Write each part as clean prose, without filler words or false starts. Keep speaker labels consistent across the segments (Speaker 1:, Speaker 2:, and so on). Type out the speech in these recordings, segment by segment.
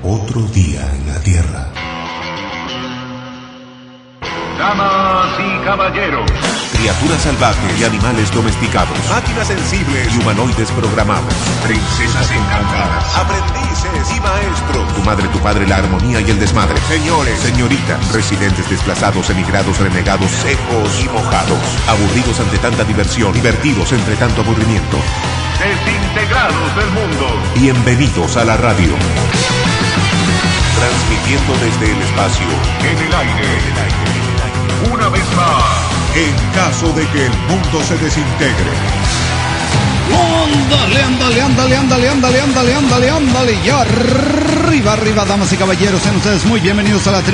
Speaker 1: Otro día en la Tierra.
Speaker 2: Damas y caballeros,
Speaker 1: Criaturas salvajes y animales domesticados, máquinas sensibles y humanoides programados,
Speaker 2: princesas encantadas,
Speaker 1: aprendices y maestros, tu madre, tu padre, la armonía y el desmadre, señores, señoritas, residentes desplazados, emigrados, renegados, secos y mojados, aburridos ante tanta diversión, divertidos entre tanto aburrimiento.
Speaker 2: desintegrados del mundo.
Speaker 1: Bienvenidos a la radio. Transmitiendo desde el espacio,
Speaker 2: En el aire, una vez más,
Speaker 1: en caso de que el mundo se desintegre.
Speaker 3: Ándale, y arriba, damas y caballeros, sean ustedes muy bienvenidos a la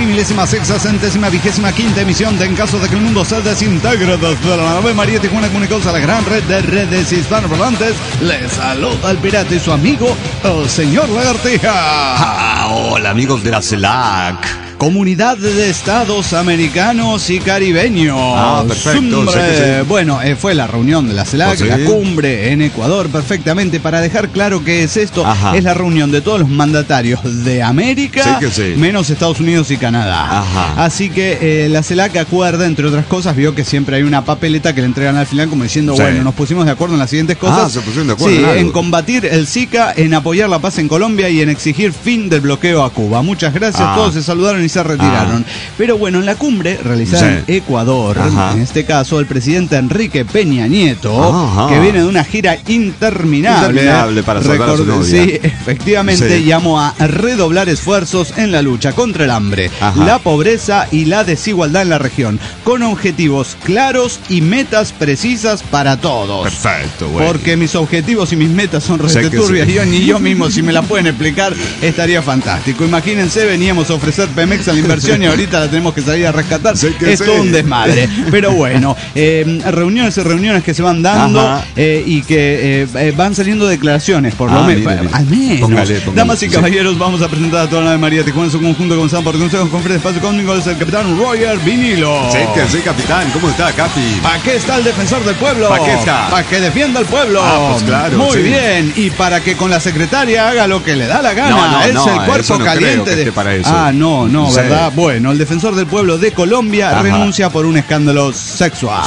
Speaker 3: 36ª emisión de En caso de que el mundo se desintegre desde la nave María Tijuana comunicados a la gran red de redes hispanoparlantes. Les saluda el pirata y su amigo, el señor Lagartija.
Speaker 4: Hola amigos de la CELAC.
Speaker 3: Comunidad de Estados Americanos y Caribeños.
Speaker 4: Perfecto. Sé que sí.
Speaker 3: Bueno, fue la reunión de la CELAC,
Speaker 4: ¿Sí?
Speaker 3: la cumbre en Ecuador, perfectamente. Para dejar claro qué es esto,
Speaker 4: Ajá.
Speaker 3: es la reunión de todos los mandatarios de América,
Speaker 4: Sí que sí.
Speaker 3: menos Estados Unidos y Canadá.
Speaker 4: Ajá.
Speaker 3: Así que la CELAC acuerda, entre otras cosas, vio que siempre hay una papeleta que le entregan al final como diciendo,
Speaker 4: Sí.
Speaker 3: bueno, nos pusimos de acuerdo en las siguientes cosas.
Speaker 4: Se pusieron de acuerdo
Speaker 3: Sí,
Speaker 4: en algo.
Speaker 3: en combatir el Zika, en apoyar la paz en Colombia y en exigir fin del bloqueo a Cuba. Muchas gracias, todos se saludaron y se retiraron. Pero bueno, en la cumbre realizada en Ecuador,
Speaker 4: Ajá.
Speaker 3: en este caso el presidente Enrique Peña Nieto,
Speaker 4: Ajá.
Speaker 3: que viene de una gira interminable
Speaker 4: para salvar a su novia.
Speaker 3: Sí, efectivamente,
Speaker 4: Sí.
Speaker 3: llamó a redoblar esfuerzos en la lucha contra el hambre,
Speaker 4: Ajá.
Speaker 3: la pobreza y la desigualdad en la región, con objetivos claros y metas precisas para todos.
Speaker 4: Perfecto, güey.
Speaker 3: Porque mis objetivos y mis metas son
Speaker 4: Sé que
Speaker 3: turbias.
Speaker 4: sí.
Speaker 3: Ni yo mismo, si me la pueden explicar, estaría fantástico. Imagínense, veníamos a ofrecer Pemex a la inversión y ahorita la tenemos que salir a rescatar.
Speaker 4: Sé que
Speaker 3: Es
Speaker 4: sí.
Speaker 3: todo un desmadre. Pero bueno, reuniones y reuniones que se van dando.
Speaker 4: Ajá.
Speaker 3: Y que van saliendo declaraciones, por lo
Speaker 4: Ah,
Speaker 3: menos.
Speaker 4: mire.
Speaker 3: Al menos.
Speaker 4: Póngale.
Speaker 3: Damas y
Speaker 4: Sí.
Speaker 3: caballeros, vamos a presentar a toda la de María Tijuana en su conjunto, comenzando por consejos con Fred Espacio Conmigo, es el capitán Roger Vinilo.
Speaker 4: Sí que sí, capitán. ¿Cómo está, Capi?
Speaker 3: ¿Para qué está el defensor del pueblo?
Speaker 4: ¿Pa' qué está?
Speaker 3: Para que defienda al pueblo.
Speaker 4: Pues claro,
Speaker 3: Muy
Speaker 4: sí.
Speaker 3: bien. Y para que con la secretaria haga lo que le da la gana.
Speaker 4: No,
Speaker 3: es el cuerpo
Speaker 4: eso no
Speaker 3: caliente
Speaker 4: creo que
Speaker 3: de.
Speaker 4: esté para eso.
Speaker 3: No,
Speaker 4: Sí.
Speaker 3: ¿verdad? Bueno, el defensor del pueblo de Colombia
Speaker 4: Ajá.
Speaker 3: renuncia por un escándalo sexual.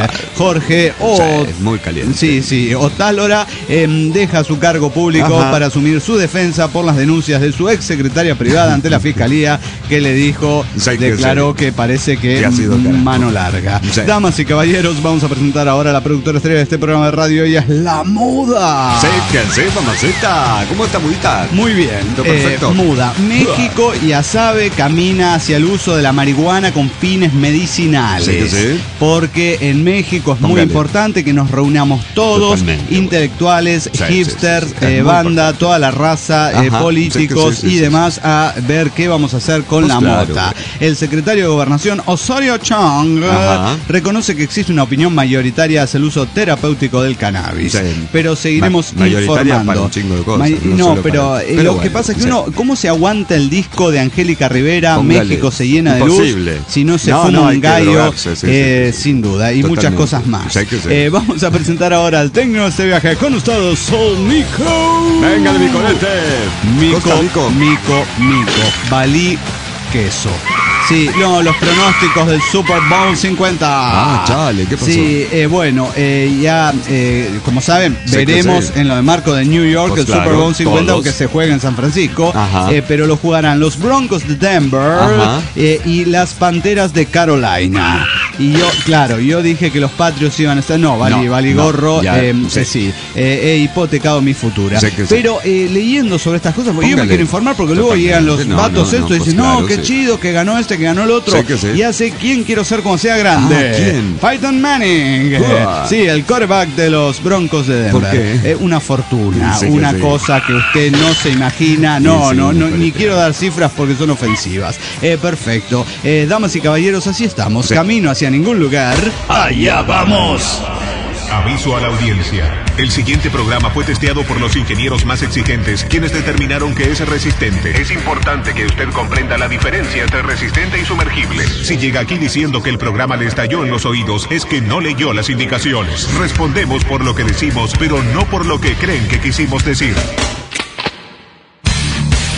Speaker 3: Jorge
Speaker 4: Sí, muy caliente.
Speaker 3: Sí, Otálora deja su cargo público
Speaker 4: Ajá.
Speaker 3: para asumir su defensa por las denuncias de su ex secretaria privada ante la fiscalía, que le dijo,
Speaker 4: Sí que
Speaker 3: declaró
Speaker 4: sí.
Speaker 3: que parece que
Speaker 4: Que ha sido carajo.
Speaker 3: mano larga.
Speaker 4: Sí.
Speaker 3: Damas y caballeros, vamos a presentar ahora a la productora estrella de este programa de radio. Ella es La Muda.
Speaker 4: Sí que sí, mamacita. ¿Cómo está, mudita?
Speaker 3: Muy bien,
Speaker 4: Todo perfecto.
Speaker 3: Muda. México ya sabe, camina hacia el uso de la marihuana con fines medicinales.
Speaker 4: Sí que sí.
Speaker 3: Porque en México es muy
Speaker 4: Póngale.
Speaker 3: importante que nos reunamos todos,
Speaker 4: Totalmente,
Speaker 3: intelectuales,
Speaker 4: Sí,
Speaker 3: hipsters,
Speaker 4: sí, sí. Es muy
Speaker 3: banda,
Speaker 4: importante.
Speaker 3: toda la raza,
Speaker 4: Ajá.
Speaker 3: políticos
Speaker 4: Sí que sí,
Speaker 3: y
Speaker 4: sí,
Speaker 3: demás, a ver qué vamos a hacer con
Speaker 4: Pues
Speaker 3: la
Speaker 4: claro.
Speaker 3: mota. El secretario de Gobernación, Osorio Chong,
Speaker 4: Ajá.
Speaker 3: reconoce que existe una opinión mayoritaria hacia el uso terapéutico del cannabis.
Speaker 4: Sí.
Speaker 3: Pero seguiremos
Speaker 4: Mayoritaria
Speaker 3: informando.
Speaker 4: para un chingo de cosas, no
Speaker 3: No,
Speaker 4: solo
Speaker 3: pero
Speaker 4: para-
Speaker 3: lo
Speaker 4: pero
Speaker 3: que
Speaker 4: bueno,
Speaker 3: pasa es que
Speaker 4: sí.
Speaker 3: uno, ¿cómo se aguanta el disco de Angélica Rivera?
Speaker 4: Póngale.
Speaker 3: México se llena de
Speaker 4: Imposible.
Speaker 3: luz si no se
Speaker 4: No,
Speaker 3: fuma
Speaker 4: no,
Speaker 3: un
Speaker 4: hay que
Speaker 3: gallo,
Speaker 4: drogarse, sí.
Speaker 3: sin duda, y muchas
Speaker 4: Totalmente.
Speaker 3: cosas más.
Speaker 4: Sí, que sí.
Speaker 3: Vamos a presentar ahora al técnico de este viaje con ustedes, Sol Mico.
Speaker 4: Venga, de mi colete. Costa
Speaker 3: Mico,
Speaker 4: Rico.
Speaker 3: Mico, Balí, queso. Sí, no, los pronósticos del Super Bowl 50.
Speaker 4: Chale, ¿qué pasó?
Speaker 3: Sí, bueno, ya, como saben,
Speaker 4: Sí,
Speaker 3: veremos
Speaker 4: que sí.
Speaker 3: en lo de marco de New York
Speaker 4: Pues
Speaker 3: el
Speaker 4: claro,
Speaker 3: Super Bowl 50,
Speaker 4: todos.
Speaker 3: aunque se juega en San Francisco.
Speaker 4: Ajá.
Speaker 3: Pero lo jugarán los Broncos de Denver
Speaker 4: Ajá.
Speaker 3: y las Panteras de Carolina. Y yo dije que los Patriots iban a estar. No, vale
Speaker 4: No,
Speaker 3: gorro.
Speaker 4: ya,
Speaker 3: Sí, he hipotecado mi futura.
Speaker 4: Sí que sí.
Speaker 3: Pero leyendo sobre estas cosas, porque yo me
Speaker 4: Póngale.
Speaker 3: quiero informar, porque luego
Speaker 4: Totalmente.
Speaker 3: llegan los
Speaker 4: No,
Speaker 3: vatos
Speaker 4: no,
Speaker 3: estos y
Speaker 4: pues
Speaker 3: dicen,
Speaker 4: claro,
Speaker 3: no, qué
Speaker 4: sí.
Speaker 3: chido, que ganó este, que ganó el otro.
Speaker 4: Sí que sí.
Speaker 3: Ya sé quién quiero ser cuando sea grande.
Speaker 4: ¿Quién?
Speaker 3: Peyton Manning.
Speaker 4: Uah.
Speaker 3: Sí, el quarterback de los Broncos de Denver.
Speaker 4: ¿Por qué?
Speaker 3: Una fortuna,
Speaker 4: Sí que
Speaker 3: una
Speaker 4: sí.
Speaker 3: cosa que usted no se imagina. No,
Speaker 4: Sí,
Speaker 3: no,
Speaker 4: me
Speaker 3: ni
Speaker 4: parece.
Speaker 3: quiero dar cifras porque son ofensivas. Perfecto. Damas y caballeros, así estamos.
Speaker 4: Sí.
Speaker 3: Camino hacia ningún lugar. ¡Allá vamos!
Speaker 2: Aviso a la audiencia. El siguiente programa fue testeado por los ingenieros más exigentes, quienes determinaron que es resistente. Es importante que usted comprenda la diferencia entre resistente y sumergible. Si llega aquí diciendo que el programa le estalló en los oídos, es que no leyó las indicaciones. Respondemos por lo que decimos, pero no por lo que creen que quisimos decir.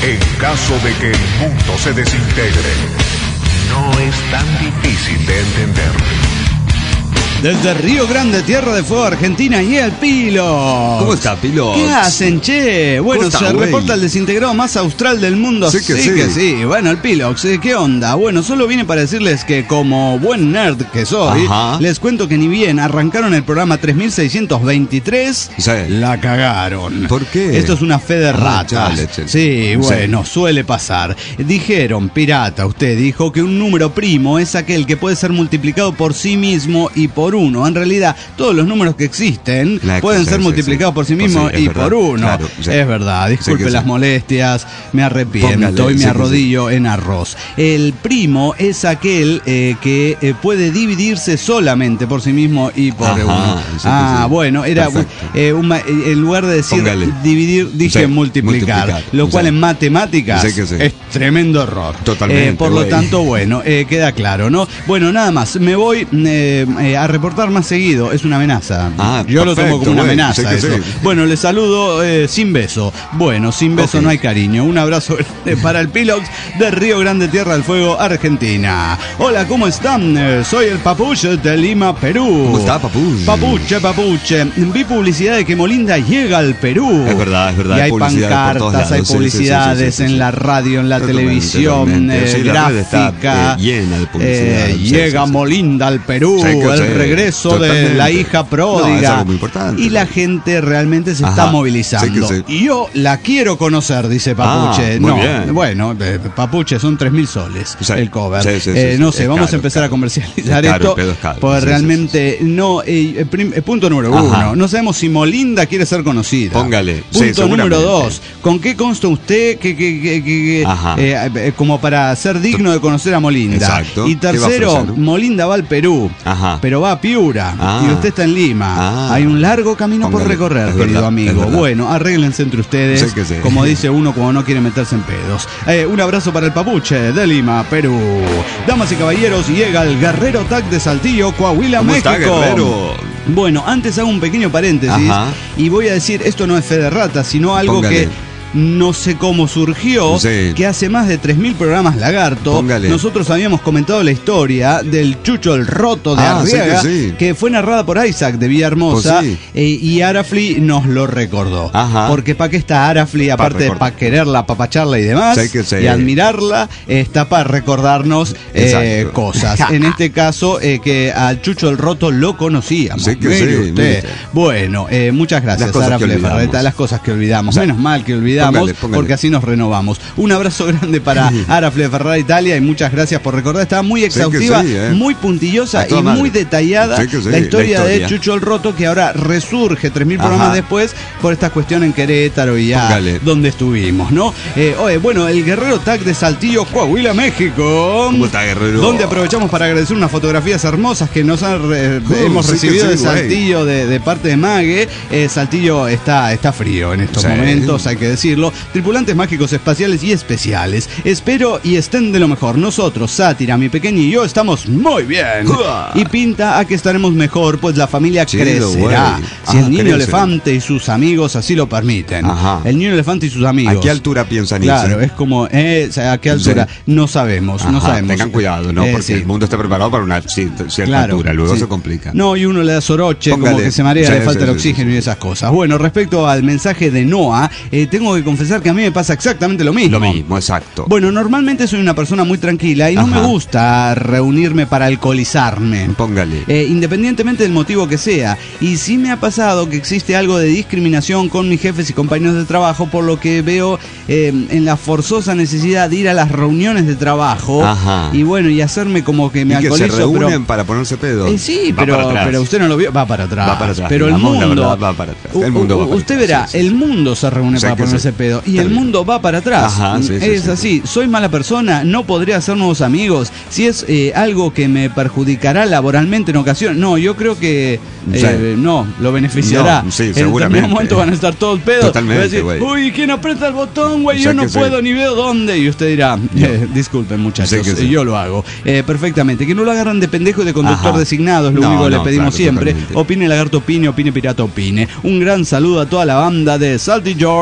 Speaker 2: En caso de que el mundo se desintegre, no es tan difícil de entender.
Speaker 3: Desde Río Grande, Tierra de Fuego, Argentina, y el Pilo.
Speaker 4: ¿Cómo está, Pilo?
Speaker 3: ¿Qué hacen, che? Bueno,
Speaker 4: está,
Speaker 3: se
Speaker 4: güey?
Speaker 3: reporta el desintegrado más austral del mundo.
Speaker 4: Sí que sí.
Speaker 3: Bueno, el Pilox, ¿qué onda? Bueno, solo vine para decirles que como buen nerd que soy,
Speaker 4: Ajá.
Speaker 3: les cuento que ni bien arrancaron el programa 3623,
Speaker 4: Sí.
Speaker 3: la cagaron.
Speaker 4: ¿Por qué?
Speaker 3: Esto es una fe de ratas.
Speaker 4: chale, che.
Speaker 3: Sí, bueno, suele pasar. Dijeron, pirata, usted dijo que un número primo es aquel que puede ser multiplicado por sí mismo y por uno. En realidad, todos los números que existen pueden ser multiplicados por sí mismo y por uno.
Speaker 4: Claro, sí.
Speaker 3: Es verdad, disculpe
Speaker 4: Sí que
Speaker 3: las
Speaker 4: sí.
Speaker 3: molestias, me arrepiento
Speaker 4: Póngale,
Speaker 3: y me
Speaker 4: sí que
Speaker 3: arrodillo en arroz. El primo es aquel que puede dividirse solamente por sí mismo y por
Speaker 4: Ajá,
Speaker 3: uno.
Speaker 4: sí que sí.
Speaker 3: Bueno, era
Speaker 4: Perfecto.
Speaker 3: en lugar de decir
Speaker 4: Póngale.
Speaker 3: dividir, dije
Speaker 4: Sí,
Speaker 3: multiplicar, lo cual
Speaker 4: sí.
Speaker 3: en matemáticas
Speaker 4: Sí que sí.
Speaker 3: es tremendo error.
Speaker 4: Totalmente,
Speaker 3: Por lo
Speaker 4: güey.
Speaker 3: tanto, bueno, queda claro, ¿no? Bueno, nada más, me voy a reportar más seguido, es una amenaza. Yo lo tomo como una
Speaker 4: güey.
Speaker 3: amenaza.
Speaker 4: Sí que
Speaker 3: eso.
Speaker 4: sí.
Speaker 3: Bueno, les saludo sin beso. Bueno, sin beso
Speaker 4: Ok.
Speaker 3: no hay cariño. Un abrazo grande para el Pilox de Río Grande, Tierra del Fuego, Argentina. Hola, ¿cómo están? Soy el Papuche de Lima, Perú.
Speaker 4: ¿Cómo está, Papuche?
Speaker 3: Papuche. Vi publicidad de que Molinda llega al Perú.
Speaker 4: Es verdad.
Speaker 3: Y hay
Speaker 4: publicidad por todos
Speaker 3: pancartas, hay
Speaker 4: lados. Sí,
Speaker 3: publicidades
Speaker 4: sí, sí, sí,
Speaker 3: en
Speaker 4: sí.
Speaker 3: la radio, en la
Speaker 4: Totalmente,
Speaker 3: televisión,
Speaker 4: totalmente. Sí, la red está,
Speaker 3: gráfica.
Speaker 4: llena de publicidad. Sí,
Speaker 3: Llega
Speaker 4: sí, sí.
Speaker 3: Molinda al Perú,
Speaker 4: Sí que
Speaker 3: el
Speaker 4: sí.
Speaker 3: regreso de
Speaker 4: Totalmente.
Speaker 3: la hija
Speaker 4: No, es
Speaker 3: pródiga.
Speaker 4: algo muy importante.
Speaker 3: Y la gente realmente se
Speaker 4: Ajá.
Speaker 3: está movilizando.
Speaker 4: Sí que sí.
Speaker 3: Y yo la quiero conocer, dice Papuche.
Speaker 4: Muy
Speaker 3: No,
Speaker 4: bien.
Speaker 3: bueno, Papuche, son 3.000 soles
Speaker 4: Sí.
Speaker 3: el cover.
Speaker 4: Sí, sí,
Speaker 3: No
Speaker 4: sí.
Speaker 3: sé,
Speaker 4: Es
Speaker 3: vamos
Speaker 4: caro,
Speaker 3: a empezar
Speaker 4: caro.
Speaker 3: a comercializar
Speaker 4: Es caro,
Speaker 3: esto.
Speaker 4: el pedo es caro.
Speaker 3: Porque
Speaker 4: Sí, sí,
Speaker 3: realmente no. Punto número
Speaker 4: Ajá.
Speaker 3: uno, no sabemos si Molinda quiere ser conocida.
Speaker 4: Póngale. Sí,
Speaker 3: Punto número
Speaker 4: seguramente.
Speaker 3: 2, ¿con qué consta usted
Speaker 4: Ajá.
Speaker 3: como para ser digno de conocer a Molinda?
Speaker 4: Exacto.
Speaker 3: Y
Speaker 4: ¿Qué va a
Speaker 3: tercero,
Speaker 4: ofrecer?
Speaker 3: Molinda va al Perú,
Speaker 4: Ajá.
Speaker 3: pero va a Piura
Speaker 4: Ah.
Speaker 3: y usted está en Lima.
Speaker 4: Ah.
Speaker 3: Hay un largo camino por
Speaker 4: Póngale.
Speaker 3: recorrer,
Speaker 4: Es
Speaker 3: querido
Speaker 4: verdad,
Speaker 3: amigo.
Speaker 4: es verdad.
Speaker 3: Bueno, arréglense entre ustedes,
Speaker 4: Sí que sí.
Speaker 3: como dice uno cuando no quiere meterse en pedos. Un abrazo para el Papuche de Lima, Perú. Damas y caballeros, llega el Guerrero Tag de Saltillo, Coahuila,
Speaker 4: ¿Cómo
Speaker 3: México.
Speaker 4: está, Guerrero?
Speaker 3: Bueno, antes hago un pequeño paréntesis
Speaker 4: Ajá.
Speaker 3: y voy a decir, esto no es fe de rata, sino algo
Speaker 4: Póngale.
Speaker 3: que no sé cómo surgió,
Speaker 4: Sí.
Speaker 3: que hace más de 3.000 programas Lagarto,
Speaker 4: Póngale.
Speaker 3: nosotros habíamos comentado la historia del Chucho el Roto de
Speaker 4: Sí
Speaker 3: Arriaga,
Speaker 4: sí.
Speaker 3: que fue narrada por Isaac de Villahermosa,
Speaker 4: Pues sí.
Speaker 3: y Arafli nos lo recordó.
Speaker 4: Ajá.
Speaker 3: Porque para qué está Arafli, aparte de
Speaker 4: recordar.
Speaker 3: para quererla, apapacharla y demás,
Speaker 4: Sí que sí.
Speaker 3: y admirarla, está para recordarnos
Speaker 4: Exacto.
Speaker 3: cosas. En este caso, que al Chucho el Roto lo conocíamos.
Speaker 4: Sí que
Speaker 3: Mire
Speaker 4: sí,
Speaker 3: usted.
Speaker 4: mire usted.
Speaker 3: Bueno, muchas gracias,
Speaker 4: Las cosas que
Speaker 3: Arafli
Speaker 4: olvidamos.
Speaker 3: Ferreta, las cosas que olvidamos.
Speaker 4: O sea,
Speaker 3: Menos mal que olvidamos,
Speaker 4: póngale.
Speaker 3: porque así nos renovamos. Un abrazo grande para Arafle Ferrara Italia y muchas gracias por recordar. Estaba muy exhaustiva,
Speaker 4: sí,
Speaker 3: muy puntillosa
Speaker 4: A toda
Speaker 3: y
Speaker 4: madre.
Speaker 3: muy detallada
Speaker 4: Sí que sí,
Speaker 3: la historia de
Speaker 4: historia.
Speaker 3: Chucho el Roto, que ahora resurge 3.000 programas
Speaker 4: Ajá.
Speaker 3: después por esta cuestión en Querétaro y ya
Speaker 4: Póngale.
Speaker 3: donde estuvimos, ¿no? Bueno, el Guerrero Tag de Saltillo, Coahuila, México.
Speaker 4: ¿Cómo está, Guerrero?
Speaker 3: Donde aprovechamos para agradecer unas fotografías hermosas que nos han hemos
Speaker 4: sí que
Speaker 3: recibido
Speaker 4: sí,
Speaker 3: de
Speaker 4: güey.
Speaker 3: Saltillo de parte de Mague. Saltillo está frío en estos
Speaker 4: Sí.
Speaker 3: momentos, hay que decirlo. Tripulantes mágicos espaciales y especiales. Espero y estén de lo mejor. Nosotros, Sátira, mi pequeño y yo estamos muy bien.
Speaker 4: ¡Uah!
Speaker 3: Y pinta a que estaremos mejor, pues la familia
Speaker 4: Chido,
Speaker 3: crecerá.
Speaker 4: güey.
Speaker 3: Si el
Speaker 4: Ah,
Speaker 3: niño
Speaker 4: crece.
Speaker 3: elefante y sus amigos así lo permiten.
Speaker 4: Ajá.
Speaker 3: El niño elefante y sus amigos.
Speaker 4: ¿A qué altura piensan irse?
Speaker 3: Claro, es como, ¿a qué altura?
Speaker 4: Sí.
Speaker 3: No sabemos, no
Speaker 4: Ajá,
Speaker 3: sabemos.
Speaker 4: Tengan cuidado, ¿no? Porque
Speaker 3: sí.
Speaker 4: el mundo está preparado para una cierta
Speaker 3: Claro,
Speaker 4: altura, luego
Speaker 3: sí.
Speaker 4: se complica.
Speaker 3: No, y uno le da soroche, como
Speaker 4: Póngale.
Speaker 3: que se marea,
Speaker 4: Sí,
Speaker 3: le falta
Speaker 4: sí,
Speaker 3: el
Speaker 4: sí,
Speaker 3: oxígeno
Speaker 4: sí.
Speaker 3: y esas cosas. Bueno, respecto al mensaje de Noah, tengo que confesar que a mí me pasa exactamente lo mismo.
Speaker 4: Lo mismo, exacto.
Speaker 3: Bueno, normalmente soy una persona muy tranquila y no
Speaker 4: Ajá.
Speaker 3: me gusta reunirme para alcoholizarme.
Speaker 4: Póngale.
Speaker 3: Independientemente del motivo que sea. Y sí me ha pasado que existe algo de discriminación con mis jefes y compañeros de trabajo, por lo que veo en la forzosa necesidad de ir a las reuniones de trabajo.
Speaker 4: Ajá.
Speaker 3: Y bueno, y hacerme como que me
Speaker 4: y que se
Speaker 3: alcoholizo.
Speaker 4: reúnen
Speaker 3: pero,
Speaker 4: para ponerse pedo.
Speaker 3: sí,
Speaker 4: Va para atrás.
Speaker 3: pero usted no lo vio, va para atrás.
Speaker 4: Va para atrás,
Speaker 3: Pero el
Speaker 4: digamos, la
Speaker 3: mundo
Speaker 4: verdad, va para atrás. El mundo va para
Speaker 3: usted
Speaker 4: atrás,
Speaker 3: verá,
Speaker 4: sí, sí.
Speaker 3: el mundo se reúne
Speaker 4: Sí,
Speaker 3: para
Speaker 4: que
Speaker 3: ponerse
Speaker 4: sí.
Speaker 3: pedo y
Speaker 4: Está
Speaker 3: el
Speaker 4: bien.
Speaker 3: mundo va para atrás.
Speaker 4: Ajá, sí, sí,
Speaker 3: es
Speaker 4: sí,
Speaker 3: así. Soy mala persona, no podría hacer nuevos amigos. Si es algo que me perjudicará laboralmente en ocasiones, no, yo creo que
Speaker 4: Sí.
Speaker 3: no, lo beneficiará.
Speaker 4: No, sí,
Speaker 3: En
Speaker 4: seguramente.
Speaker 3: determinado momento van a estar todos pedos.
Speaker 4: Totalmente,
Speaker 3: Va a decir,
Speaker 4: güey.
Speaker 3: uy, ¿quién aprieta el botón, güey?
Speaker 4: Sé
Speaker 3: Yo no
Speaker 4: que sí.
Speaker 3: puedo ni veo dónde. Y usted dirá, disculpen muchachos,
Speaker 4: Sé que sí.
Speaker 3: yo lo hago. Perfectamente. Que no lo agarran de pendejo y de conductor
Speaker 4: Ajá.
Speaker 3: designado, es lo
Speaker 4: No,
Speaker 3: único que le
Speaker 4: no,
Speaker 3: pedimos
Speaker 4: claro,
Speaker 3: siempre.
Speaker 4: totalmente.
Speaker 3: Opine Lagarto opine, opine Pirata opine. Un gran saludo a toda la banda de Salty York,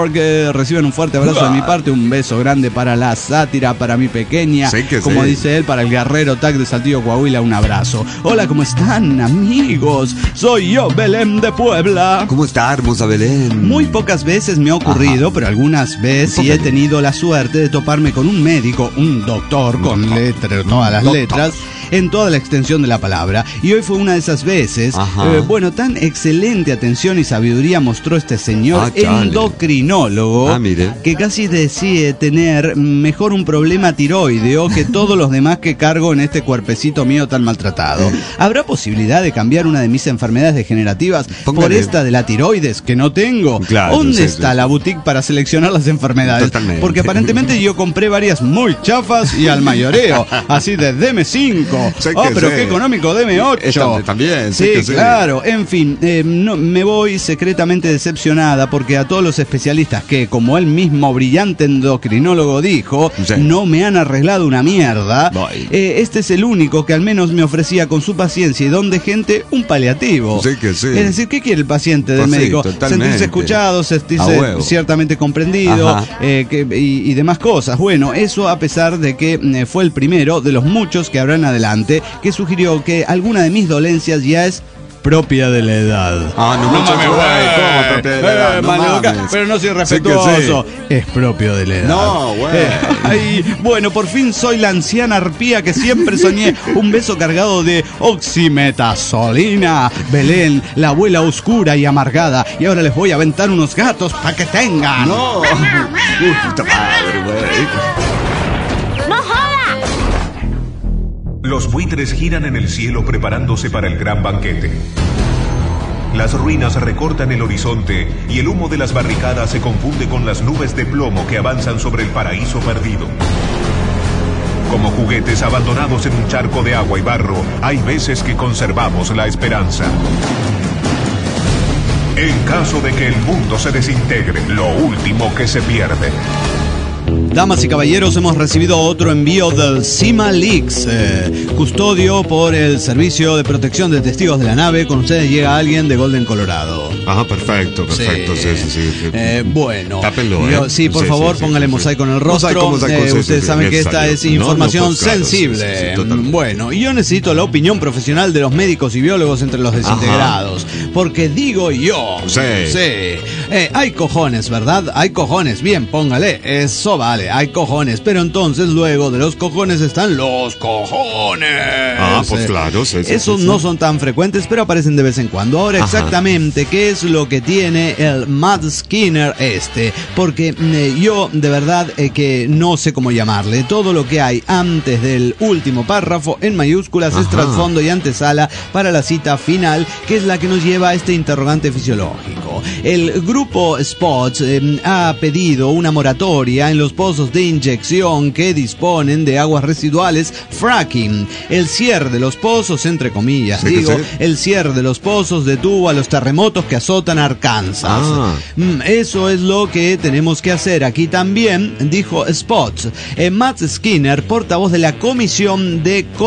Speaker 3: reciben un fuerte abrazo de mi parte, un beso grande para la sátira, para mi pequeña,
Speaker 4: Sí que
Speaker 3: como
Speaker 4: sí.
Speaker 3: dice él, para el guerrero Tac de Saltillo, Coahuila, un abrazo. Hola, ¿cómo están, amigos? Soy yo, Belén de Puebla.
Speaker 4: ¿Cómo está, hermosa Belén?
Speaker 3: Muy pocas veces me ha ocurrido, pero algunas veces sí he tenido la suerte de toparme con un médico, un doctor, con letras, todas las letras, en toda la extensión de la palabra. Y hoy fue una de esas veces. Bueno, tan excelente atención y sabiduría mostró este señor endocrinólogo,
Speaker 4: mire,
Speaker 3: que casi decide tener mejor un problema tiroideo que todos los demás que cargo en este cuerpecito mío tan maltratado. ¿Habrá posibilidad de cambiar una de mis enfermedades degenerativas por esta de la tiroides que no tengo?
Speaker 4: Claro,
Speaker 3: ¿Dónde está la boutique para seleccionar las enfermedades?
Speaker 4: Totalmente.
Speaker 3: Porque aparentemente yo compré varias muy chafas y al mayoreo, así de deme 5. Pero qué económico, deme 8.
Speaker 4: También,
Speaker 3: sí, claro. En fin, no, me voy secretamente decepcionada porque a todos los especialistas que, como él mismo brillante endocrinólogo dijo, no me han arreglado una mierda, este es el único que al menos me ofrecía con su paciencia y don de gente un paliativo. Es decir, ¿qué quiere el paciente del médico? Sentirse escuchado, sentirse ciertamente comprendido y demás cosas. Bueno, eso a pesar de que fue el primero de los muchos que habrán adelante, que sugirió que alguna de mis dolencias ya es propia de la edad.
Speaker 4: No mames, güey. ¿Cómo propia de la edad? No mames.
Speaker 3: Pero no soy respetuoso. Es propio de la edad.
Speaker 4: No, güey.
Speaker 3: Bueno, por fin soy la anciana arpía que siempre soñé. Un beso cargado de oximetazolina. Belén, la abuela oscura y amargada. Y ahora les voy a aventar unos gatos para que tengan.
Speaker 4: No. Puta madre, güey.
Speaker 2: Los buitres giran en el cielo preparándose para el gran banquete. Las ruinas recortan el horizonte y el humo de las barricadas se confunde con las nubes de plomo que avanzan sobre el paraíso perdido. Como juguetes abandonados en un charco de agua y barro, hay veces que conservamos la esperanza. En caso de que el mundo se desintegre, lo último que se pierde.
Speaker 3: Damas y caballeros, hemos recibido otro envío del Cima Leaks, custodio por el Servicio de Protección de Testigos de la Nave. Con ustedes llega alguien de Golden, Colorado.
Speaker 4: Perfecto. Sí.
Speaker 3: Bueno,
Speaker 4: tápenlo,
Speaker 3: sí, por favor, póngale mosaico en el rostro. Ustedes saben que esta es información sensible. Bueno, yo necesito la opinión profesional de los médicos y biólogos entre los desintegrados. Porque digo yo, hay cojones, ¿verdad? Hay cojones. Bien, póngale, eso vale, hay cojones. Pero entonces luego de los cojones están los cojones.
Speaker 4: Pues claro.
Speaker 3: Esos no son tan frecuentes, pero aparecen de vez en cuando. Ahora, exactamente, ¿qué es lo que tiene el Matt Skinner Porque yo de verdad que no sé cómo llamarle. Todo lo que hay antes del último párrafo en mayúsculas es trasfondo y antesala para la cita final, que es la que nos lleva a este interrogante fisiológico. El grupo Spots ha pedido una moratoria en los pozos de inyección que disponen de aguas residuales fracking. El cierre de los pozos, entre comillas, el cierre de los pozos detuvo a los terremotos que azotan Arkansas. Eso es lo que tenemos que hacer aquí también, dijo Spots. Matt Skinner, portavoz de la Comisión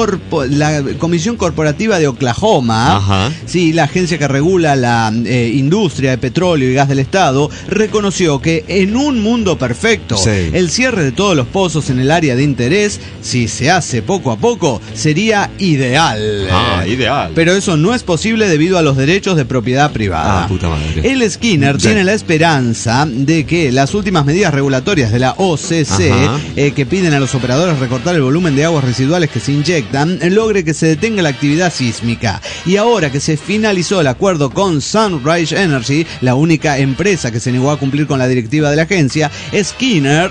Speaker 3: Corporativa de Oklahoma, la agencia que regula la industria de petróleo y gas del estado, reconoció que en un mundo perfecto, el cierre de todos los pozos en el área de interés, si se hace poco a poco, sería ideal.
Speaker 4: Ideal.
Speaker 3: Pero eso no es posible debido a los derechos de propiedad privada.
Speaker 4: Puta madre.
Speaker 3: El Skinner tiene la esperanza de que las últimas medidas regulatorias de la OCC, que piden a los operadores recortar el volumen de aguas residuales que se inyectan, logre que se detenga la actividad sísmica. Y ahora que se finalizó el acuerdo con Sunrise Energy, la única empresa que se negó a cumplir con la directiva de la agencia, Skinner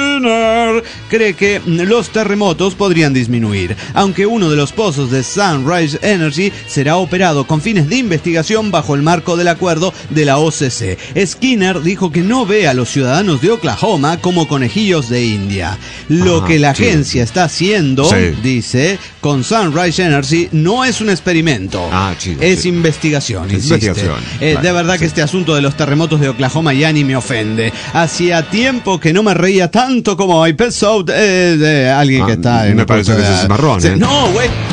Speaker 3: cree que los terremotos podrían disminuir, aunque uno de los pozos de Sunrise Energy será operado con fines de investigación bajo el marco del acuerdo de la OCC. Skinner dijo que no ve a los ciudadanos de Oklahoma como conejillos de India. Lo que la agencia está haciendo, dice, con Sunrise Energy no es un experimento, es investigación. De verdad que este asunto de los terremotos de Oklahoma ya ni me ofende. Hacía tiempo que no me reía tanto como hoy. Alguien que está en
Speaker 4: me parece que es marrón.
Speaker 3: No, güey.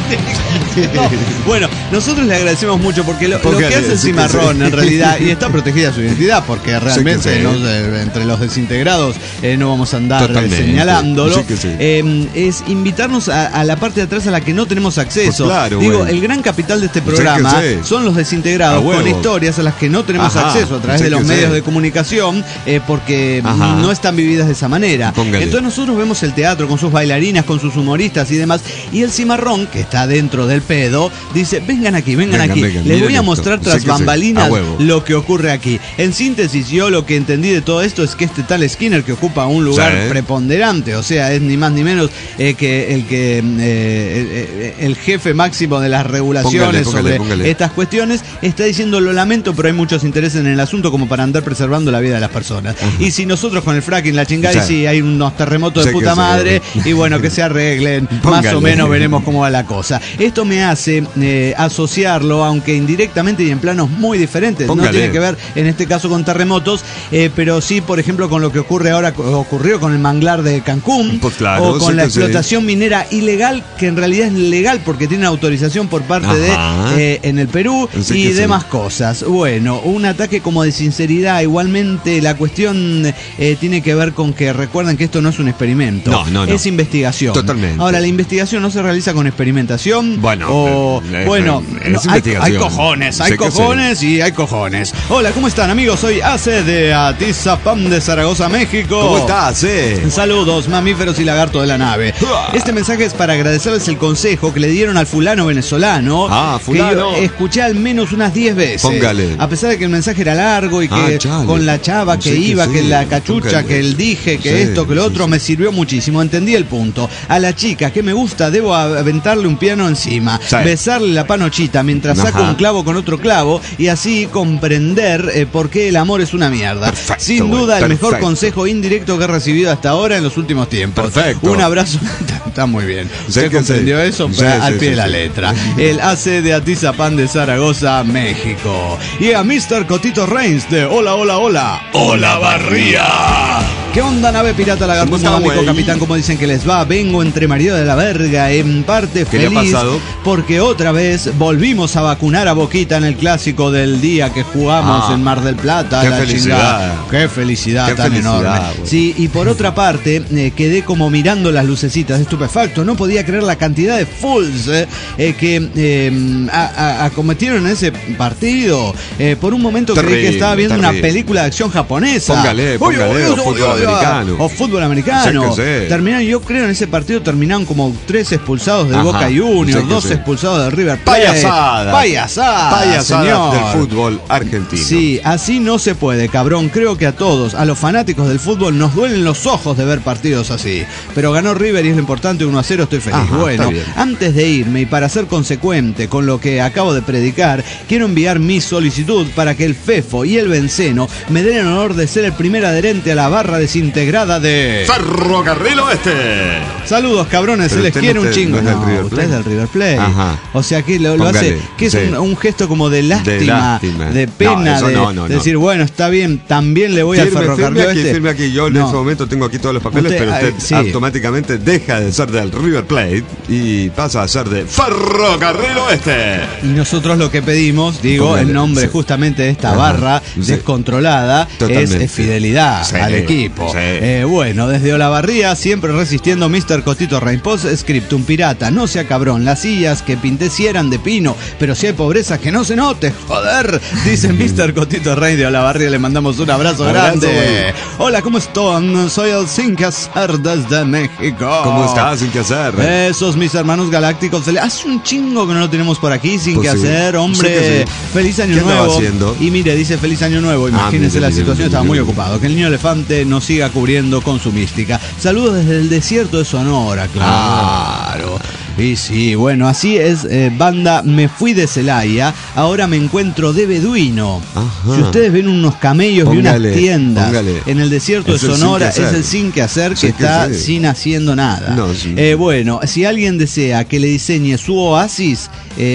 Speaker 3: No, bueno, nosotros le agradecemos mucho porque lo que hace el cimarrón en realidad, y está protegida su identidad, porque realmente sí. Entre los desintegrados no vamos a andar señalándolo, es invitarnos a la parte de atrás a la que no tenemos acceso. Pues claro, digo, el gran capital de este programa son los desintegrados con historias a las que no tenemos acceso a través de los medios de comunicación, porque no están vividas de esa manera. Entonces nosotros vemos el teatro con sus bailarinas, con sus humoristas y demás, y el cimarrón, que está dentro del pedo, dice, vengan aquí. Les voy a mostrar tras bambalinas lo que ocurre aquí. En síntesis, yo lo que entendí de todo esto es que este tal Skinner, que ocupa un lugar preponderante, o sea, es ni más ni menos que el jefe máximo de las regulaciones sobre estas cuestiones, está diciendo, lo lamento, pero hay muchos intereses en el asunto como para andar preservando la vida de las personas. Y si nosotros con el fracking la chingada, y si hay unos terremotos de puta madre, y bueno, que se arreglen, más o menos veremos cómo va la cosa. Esto me hace asociarlo, aunque indirectamente y en planos muy diferentes. No tiene que ver en este caso con terremotos, pero sí, por ejemplo, con lo que ocurrió con el manglar de Cancún, pues claro, o con la explotación minera ilegal, que en realidad es legal porque tiene autorización por parte de en el Perú y demás cosas. Bueno, un ataque como de sinceridad. Igualmente la cuestión tiene que ver con que recuerden que esto no es un experimento, es investigación. Totalmente. Ahora, la investigación no se realiza con experimentación. Hay cojones y hay cojones. Hola, ¿cómo están, amigos? Soy AC de Atizapán de Zaragoza, México.
Speaker 4: ¿Cómo estás,
Speaker 3: Saludos, mamíferos y lagarto de la nave. Este mensaje es para agradecerles el consejo que le dieron al fulano venezolano. Fulano. Que yo escuché al menos unas 10 veces.
Speaker 4: Póngale.
Speaker 3: A pesar de que el mensaje era largo y que con la chava que iba, que la cachucha, que el dije, que esto, que lo otro, me sirvió muchísimo. Entendí el punto. A la chica que me gusta debo aventarle un piano encima, besarle la panochita mientras saco un clavo con otro clavo y así comprender por qué el amor es una mierda. Sin duda, el mejor consejo indirecto que he recibido hasta ahora en los últimos tiempos. Un abrazo. Está muy bien. ¿Usted comprendió eso? Al pie de la letra. El AC de Atizapán de Zaragoza, México. Y a Mr. Cotito Reigns de Hola Barría. ¿Qué onda, nave pirata, lagarto, amigo capitán? ¿Cómo dicen que les va? Vengo entre marido de la verga, en parte feliz, porque otra vez volvimos a vacunar a Boquita en el clásico del día que jugamos en Mar del Plata. Qué felicidad tan enorme. Sí, y por otra parte, quedé como mirando las lucecitas, estupefacto. No podía creer la cantidad de fools que acometieron en ese partido. Por un momento creí que estaba viendo una película de acción japonesa.
Speaker 4: Póngale,
Speaker 3: o fútbol americano. Terminaron, yo creo, en ese partido terminaron como 3 expulsados de Boca Juniors, 2 expulsados de River Plate. Payasada, señor.
Speaker 4: Del fútbol argentino.
Speaker 3: Sí, así no se puede, cabrón. Creo que a todos, a los fanáticos del fútbol, nos duelen los ojos de ver partidos así. Pero ganó River y es lo importante, 1-0, estoy feliz. Bueno, antes de irme y para ser consecuente con lo que acabo de predicar, quiero enviar mi solicitud para que el Fefo y el Benceno me den el honor de ser el primer adherente a la barra desintegrada de
Speaker 4: Ferrocarril Oeste.
Speaker 3: Saludos, cabrones, se les quiere un chingo. Usted es del River Plate. O sea que lo hace, que es un gesto como de lástima, de pena, de decir, bueno, está bien, también le voy al Ferrocarril Oeste.
Speaker 4: Firme aquí, yo en ese momento tengo aquí todos los papeles, pero usted automáticamente deja de ser del River Plate y pasa a ser de Ferrocarril Oeste.
Speaker 3: Y nosotros lo que pedimos, en nombre justamente de esta barra descontrolada, es fidelidad al equipo. Bueno, desde Olavarría, siempre resistiendo, Mr. Cotito Reigns. Post-scriptum pirata, no sea cabrón, las sillas que pinté si eran de pino, pero si hay pobreza que no se note, joder, dice Mr. Cotito Reigns de Olavarría. Le mandamos un abrazo grande. Hola, ¿cómo están? Soy el Sin Que Hacer desde México.
Speaker 4: ¿Cómo estás, Sin Que Hacer?
Speaker 3: Esos mis hermanos galácticos. Hace un chingo que no lo tenemos por aquí, Sin Que Hacer, hombre. Feliz año nuevo. Y mire, dice feliz año nuevo. Imagínense la situación, estaba muy ocupado. Que el niño elefante nos siga cubriendo con su mística. Saludos desde el desierto de Sonora, claro. Y sí, bueno, así es, banda, me fui de Celaya, ahora me encuentro de beduino. Si ustedes ven unos camellos y unas tiendas en el desierto de Sonora, es el Sin Que Hacer que está sin haciendo nada. Bueno, si alguien desea que le diseñe su oasis,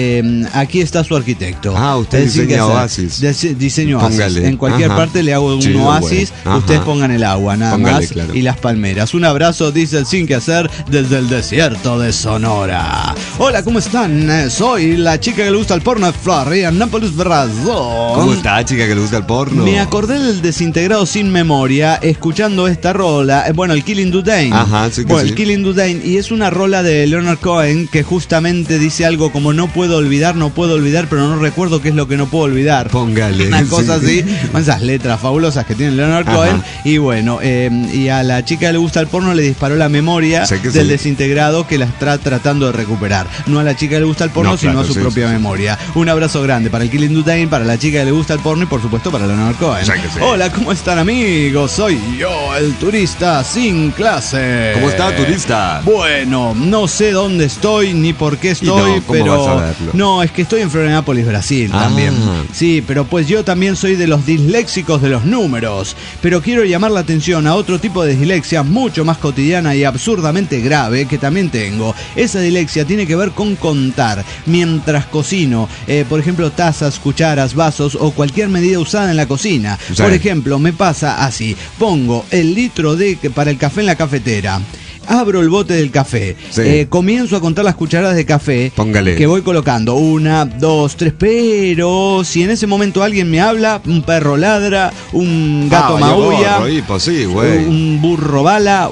Speaker 3: aquí está su arquitecto.
Speaker 4: Usted diseña oasis.
Speaker 3: Diseño oasis. En cualquier parte le hago un oasis, ustedes pongan el agua, nada más, y las palmeras. Un abrazo, dice el Sin Que Hacer desde el desierto de Sonora. Hola, ¿cómo están? Soy la chica que le gusta el porno de Florianópolis, Brasil.
Speaker 4: ¿Cómo está, chica que le gusta el porno?
Speaker 3: Me acordé del Desintegrado sin memoria escuchando esta rola. Bueno, el Killing Dudane.
Speaker 4: Ajá, sí que
Speaker 3: bueno,
Speaker 4: sí.
Speaker 3: El Killing Dudane. Y es una rola de Leonard Cohen que justamente dice algo como no puedo olvidar, pero no recuerdo qué es lo que no puedo olvidar.
Speaker 4: Póngale.
Speaker 3: Una cosa así. Esas letras fabulosas que tiene Leonard Cohen. Y bueno, y a la chica que le gusta el porno le disparó la memoria del Desintegrado que la está tratando de recuperar. No a la chica que le gusta el porno, sino a su propia memoria. Un abrazo grande para el Killing Dudane, para la chica que le gusta el porno y por supuesto para Leonard Cohen. Hola, ¿cómo están, amigos? Soy yo, el turista sin clase.
Speaker 4: ¿Cómo está, turista?
Speaker 3: Bueno, no sé dónde estoy ni por qué estoy, pero no, es que estoy en Florianópolis, Brasil también. Sí, pero pues yo también soy de los disléxicos de los números, pero quiero llamar la atención a otro tipo de dislexia mucho más cotidiana y absurdamente grave que también tengo. Esa dislexia tiene que ver con contar mientras cocino, por ejemplo, tazas, cucharas, vasos o cualquier medida usada en la cocina. Por ejemplo, me pasa así: pongo el litro para el café en la cafetera. Abro el bote del café, comienzo a contar las cucharadas de café que voy colocando, 1, 2, 3, pero si en ese momento alguien me habla, un perro ladra, un gato maulla, un burro bala,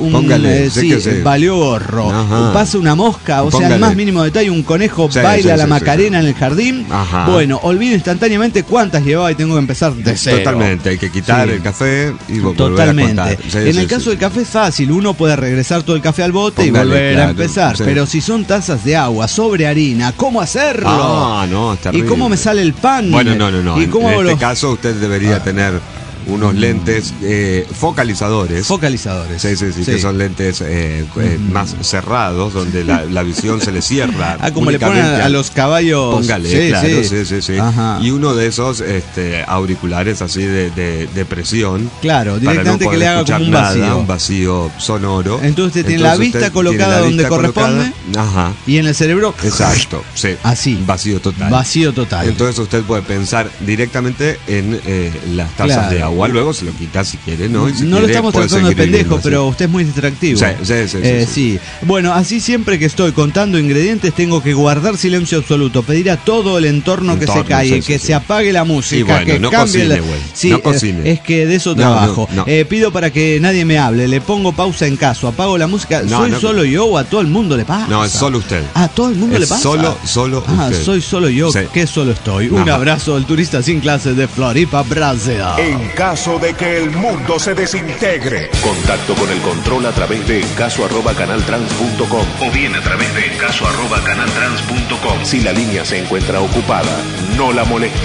Speaker 3: valió gorro, pasa una mosca, o sea, el más mínimo detalle, un conejo baila la Macarena en el jardín. Bueno, olvido instantáneamente cuántas llevaba y tengo que empezar de cero.
Speaker 4: Totalmente, hay que quitar el café y volver a contar.
Speaker 3: En el caso del café es fácil, uno puede regresar todo el café al bote y volver a empezar, pero si son tazas de agua sobre harina, ¿cómo hacerlo?
Speaker 4: No, es terrible.
Speaker 3: ¿Y cómo me sale el pan?
Speaker 4: Bueno, no.
Speaker 3: ¿Y cómo
Speaker 4: en este caso usted debería tener unos lentes focalizadores. Sí, que son lentes más cerrados, donde la visión se le cierra.
Speaker 3: Como le ponen a los caballos.
Speaker 4: Póngale, sí. Y uno de esos auriculares así de presión.
Speaker 3: Claro, directamente que le haga como un vacío.
Speaker 4: Un vacío sonoro.
Speaker 3: Entonces usted tiene la vista colocada donde corresponde. Y en el cerebro.
Speaker 4: Exacto, sí.
Speaker 3: Así.
Speaker 4: Vacío total. Entonces usted puede pensar directamente en las tazas de agua. Luego se lo quita si quiere, ¿no? Y si
Speaker 3: no
Speaker 4: quiere,
Speaker 3: lo estamos tratando de pendejo, pero usted es muy distractivo. Sí. Bueno, así siempre que estoy contando ingredientes tengo que guardar silencio absoluto, pedir a todo el entorno que se calle, que se apague la música, que cambie
Speaker 4: no cocine.
Speaker 3: Es que de eso trabajo. Pido para que nadie me hable, le pongo pausa en caso, apago la música. ¿Soy solo yo o a todo el mundo le pasa?
Speaker 4: No, es solo usted.
Speaker 3: ¿A todo el mundo le pasa?
Speaker 4: Solo usted.
Speaker 3: Soy solo yo, que solo estoy. Un abrazo del turista sin clases de Floripa, Brasil.
Speaker 2: En caso de que el mundo se desintegre. Contacto con el control a través de encaso@canaltrans.com o bien a través de encaso@canaltrans.com. Si la línea se encuentra ocupada, no la moleste.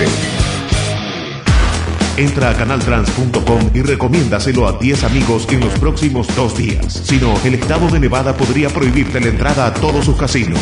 Speaker 2: Entra a canaltrans.com y recomiéndaselo a 10 amigos en los próximos 2 días. Si no, el estado de Nevada podría prohibirte la entrada a todos sus casinos.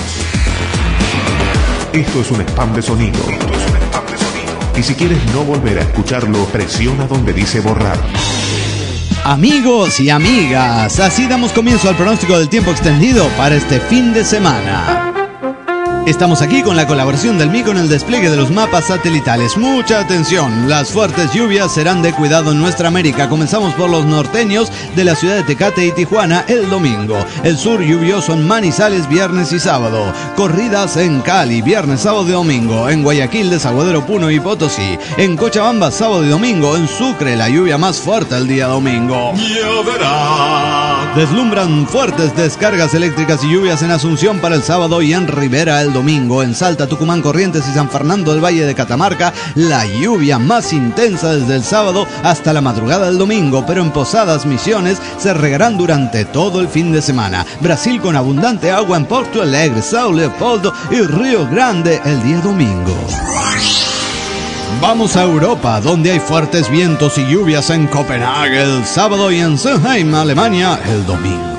Speaker 2: Esto es un spam de sonido. Y si quieres no volver a escucharlo, presiona donde dice borrar.
Speaker 3: Amigos y amigas, así damos comienzo al pronóstico del tiempo extendido para este fin de semana. Estamos aquí con la colaboración del MI con el despliegue de los mapas satelitales. Mucha atención, las fuertes lluvias serán de cuidado en nuestra América. Comenzamos por los norteños de la ciudad de Tecate y Tijuana el domingo. El sur lluvioso en Manizales viernes y sábado. Corridas en Cali viernes, sábado y domingo. En Guayaquil, Desaguadero, Puno y Potosí. En Cochabamba sábado y domingo. En Sucre la lluvia más fuerte el día domingo.
Speaker 4: Lloverá.
Speaker 3: Deslumbran fuertes descargas eléctricas y lluvias en Asunción para el sábado y en Rivera el domingo. En Salta, Tucumán, Corrientes y San Fernando del Valle de Catamarca, la lluvia más intensa desde el sábado hasta la madrugada del domingo, pero en Posadas, Misiones, se regarán durante todo el fin de semana. Brasil con abundante agua en Porto Alegre, Sao Leopoldo y Río Grande el día domingo. Vamos a Europa, donde hay fuertes vientos y lluvias en Copenhague el sábado y en Senheim, Alemania, el domingo.